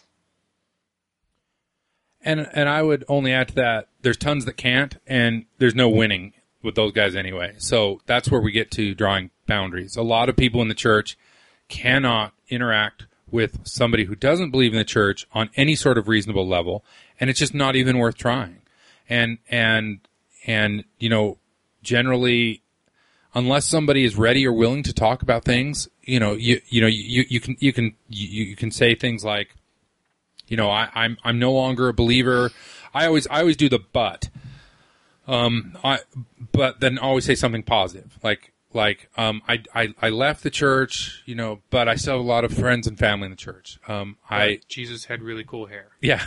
And and I would only add to that, there's tons that can't, and there's no winning with those guys anyway. So that's where we get to drawing boundaries. A lot of people in the church cannot interact with somebody who doesn't believe in the church on any sort of reasonable level, and it's just not even worth trying. And and and you know, generally, unless somebody is ready or willing to talk about things, you know, you you know, you you can you can you, you can say things like, you know, I, I'm I'm no longer a believer. I always I always do the but, um, I but then always say something positive, like like um, I, I I left the church, you know, but I still have a lot of friends and family in the church. Um, I Jesus had really cool hair. yeah.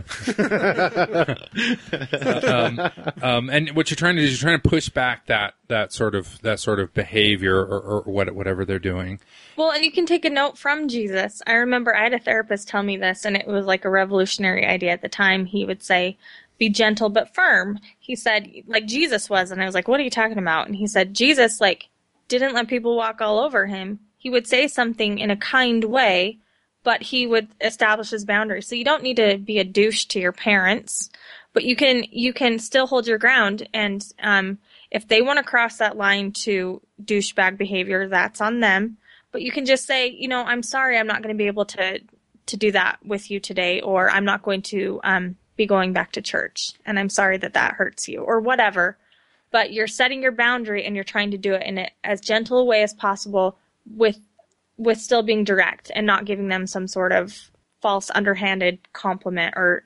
um, um, and what you're trying to do is you're trying to push back that that sort of that sort of behavior or, or what whatever they're doing. Well, and you can take a note from Jesus. I remember I had a therapist tell me this, and it was like a revolutionary idea at the time. He would say, be gentle but firm. He said, like Jesus was. And I was like, what are you talking about? And he said, Jesus, like, didn't let people walk all over him. He would say something in a kind way, but he would establish his boundaries. So you don't need to be a douche to your parents, but you can, you can still hold your ground. And, um, if they want to cross that line to douchebag behavior, that's on them. But you can just say, you know, I'm sorry, I'm not going to be able to, to do that with you today, or I'm not going to, um, be going back to church, and I'm sorry that that hurts you, or whatever. But you're setting your boundary, and you're trying to do it in a, as gentle a way as possible, with with still being direct and not giving them some sort of false, underhanded compliment or or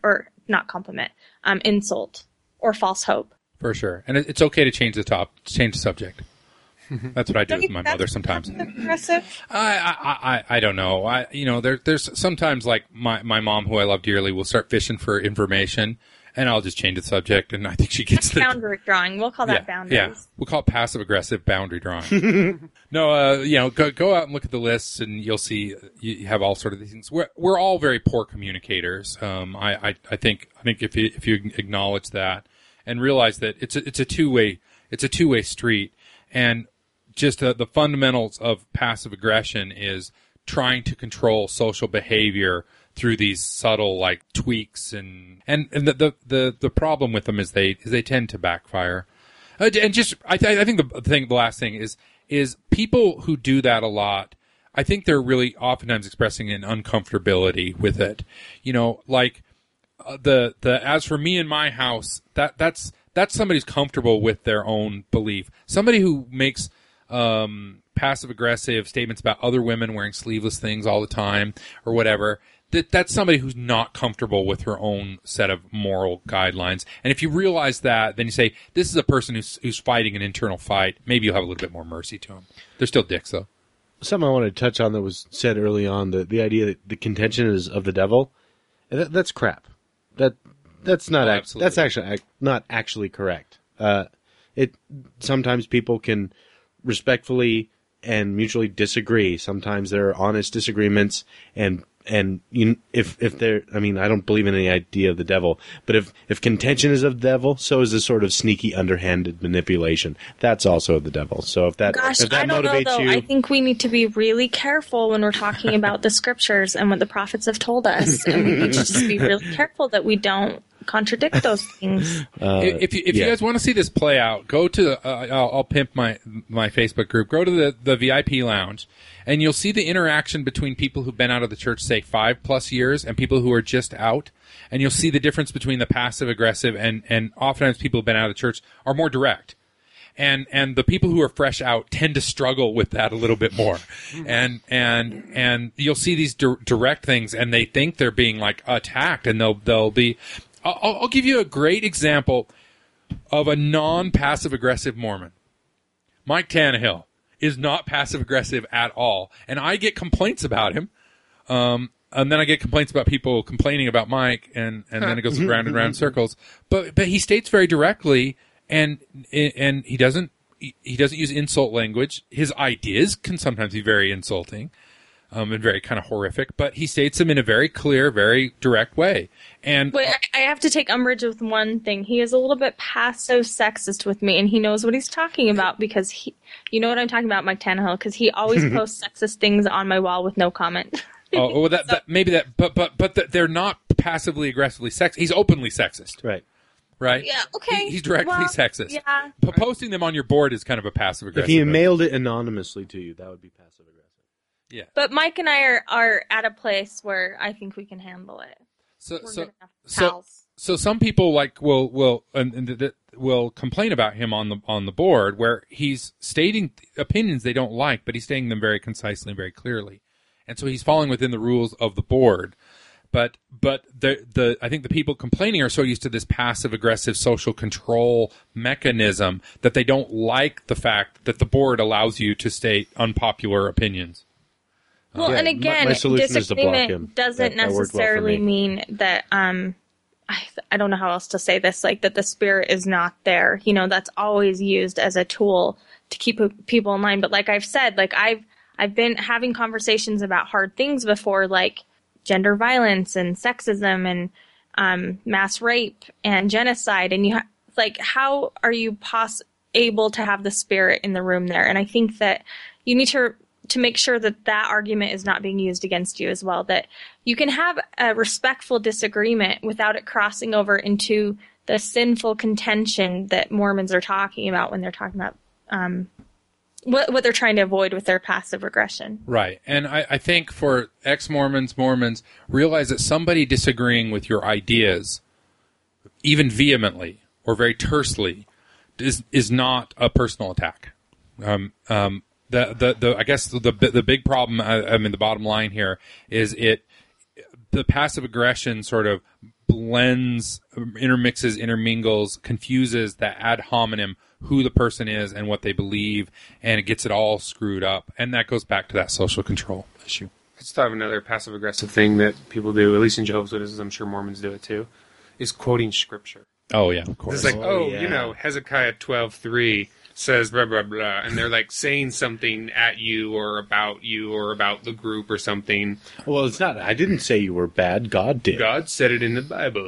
not compliment, um, insult or false hope. For sure. And it, it's okay to change the top, change the subject. That's what I do with my mother sometimes. Aggressive? I, I, I, I don't know. I, you know, there, there's sometimes like my, my mom, who I love dearly, will start fishing for information, and I'll just change the subject, and I think she gets That's the boundary drawing. We'll call that yeah, boundaries. yeah. We'll call it passive aggressive boundary drawing. No, uh, you know, go go out and look at the lists, and you'll see you have all sort of these things. We're we're all very poor communicators. Um, I, I, I think I think if you if you acknowledge that and realize that it's a, it's a two way it's a two way street, and just uh, the fundamentals of passive aggression is trying to control social behavior through these subtle like tweaks, and and, and the, the the the problem with them is they is they tend to backfire. Uh, and just I th- I think the thing the last thing is is people who do that a lot, I think they're really oftentimes expressing an uncomfortability with it. You know, like uh, the the as for me in my house, that that's that's somebody who's comfortable with their own belief. Somebody who makes um, passive aggressive statements about other women wearing sleeveless things all the time or whatever. That that's somebody who's not comfortable with her own set of moral guidelines. And if you realize that, then you say, this is a person who's who's fighting an internal fight. Maybe you'll have a little bit more mercy to them. They're still dicks, though. Something I wanted to touch on that was said early on, the, the idea that the contention is of the devil, that, that's crap. That That's not Oh, act, absolutely. that's actually act, not actually correct. Uh, it sometimes people can respectfully and mutually disagree. Sometimes there are honest disagreements, and and you, if if there, I mean, I don't believe in any idea of the devil, but if if contention is of the devil, so is this sort of sneaky, underhanded manipulation. That's also of the devil. So if that Gosh, if that I don't know motivates though. you, I think we need to be really careful when we're talking about the scriptures and what the prophets have told us, and we need to just be really careful that we don't contradict those things. uh, if you, if yeah. you guys want to see this play out, go to uh, I'll, I'll pimp my my Facebook group. Go to the, the V I P lounge, and you'll see the interaction between people who've been out of the church, say five plus years, and people who are just out. And you'll see the difference between the passive aggressive and and oftentimes people who've been out of the church are more direct. And and the people who are fresh out tend to struggle with that a little bit more, and and and you'll see these di- direct things, and they think they're being like attacked, and they'll they'll be. I'll, I'll give you a great example of a non-passive aggressive Mormon. Mike Tannehill is not passive aggressive at all, and I get complaints about him. Um, and then I get complaints about people complaining about Mike, and, and then it goes round and round in circles. But but he states very directly, and and he doesn't he, he doesn't use insult language. His ideas can sometimes be very insulting, um, and very kind of horrific. But he states them in a very clear, very direct way. And But I I have to take umbrage with one thing. He is a little bit passive sexist with me, and he knows what he's talking about because he, you know what I'm talking about, Mike Tannehill, because he always posts sexist things on my wall with no comment. oh, well, that, that maybe that, but but but that they're not passively aggressively sexist. He's openly sexist, right. right? Yeah, okay. He- he's directly Well, sexist. yeah. But posting them on your board is kind of a passive If aggressive. he mailed it anonymously to you, that would be passive aggressive. yeah. But Mike and I are, are at a place where I think we can handle it. So We're so good enough so pals. so some people like will will and, and th- th- will complain about him on the on the board where he's stating opinions they don't like, but he's stating them very concisely and very clearly, and so he's falling within the rules of the board. But but the the I think the people complaining are so used to this passive aggressive social control mechanism that they don't like the fact that the board allows you to state unpopular opinions. Well, Yeah, and my- again, my solution is to block disagreement him. doesn't That- that worked well for necessarily me. mean that, um, I, I don't know how else to say this, like that the spirit is not there. You know, that's always used as a tool to keep people in line. But like I've said, like I've, I've been having conversations about hard things before, like gender violence and sexism and, um, mass rape and genocide. And you ha- like, how are you poss- able to have the spirit in the room there? And I think that you need to to make sure that that argument is not being used against you as well, that you can have a respectful disagreement without it crossing over into the sinful contention that Mormons are talking about when they're talking about um, what, what they're trying to avoid with their passive aggression. Right. And I, I think for ex-Mormons, Mormons, realize that somebody disagreeing with your ideas, even vehemently or very tersely, is is not a personal attack. Um, um, the, the, the, I guess the, the, the big problem, I, I mean, the bottom line here is it, the passive aggression sort of blends, intermixes, intermingles, confuses that ad hominem, who the person is and what they believe, and it gets it all screwed up. And that goes back to that social control issue. I just thought of another passive-aggressive thing that people do, at least in Jehovah's Witnesses, I'm sure Mormons do it too, is quoting Scripture. Oh, yeah, of course. It's like, Oh, oh, yeah. you know, Hezekiah twelve three says blah, blah, blah, and they're like saying something at you or about you or about the group or something. Well, it's not. I didn't say you were bad. God did. God said it in the Bible.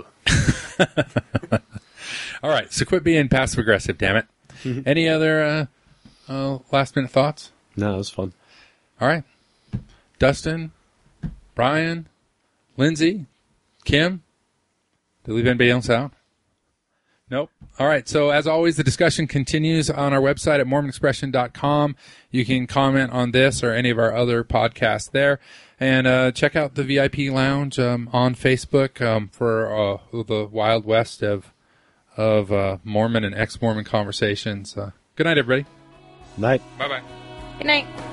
All right, so quit being passive-aggressive, damn it. Any other uh, uh, last-minute thoughts? No, it was fun. All right. Dustin, Brian, Lindsay, Kim, did we leave anybody else out? Nope. All right. So as always, the discussion continues on our website at mormon expression dot com. You can comment on this or any of our other podcasts there. And uh, check out the V I P Lounge um, on Facebook um, for uh, the Wild West of of uh, Mormon and ex-Mormon conversations. Uh, good night, everybody. Night. Bye-bye. Good night.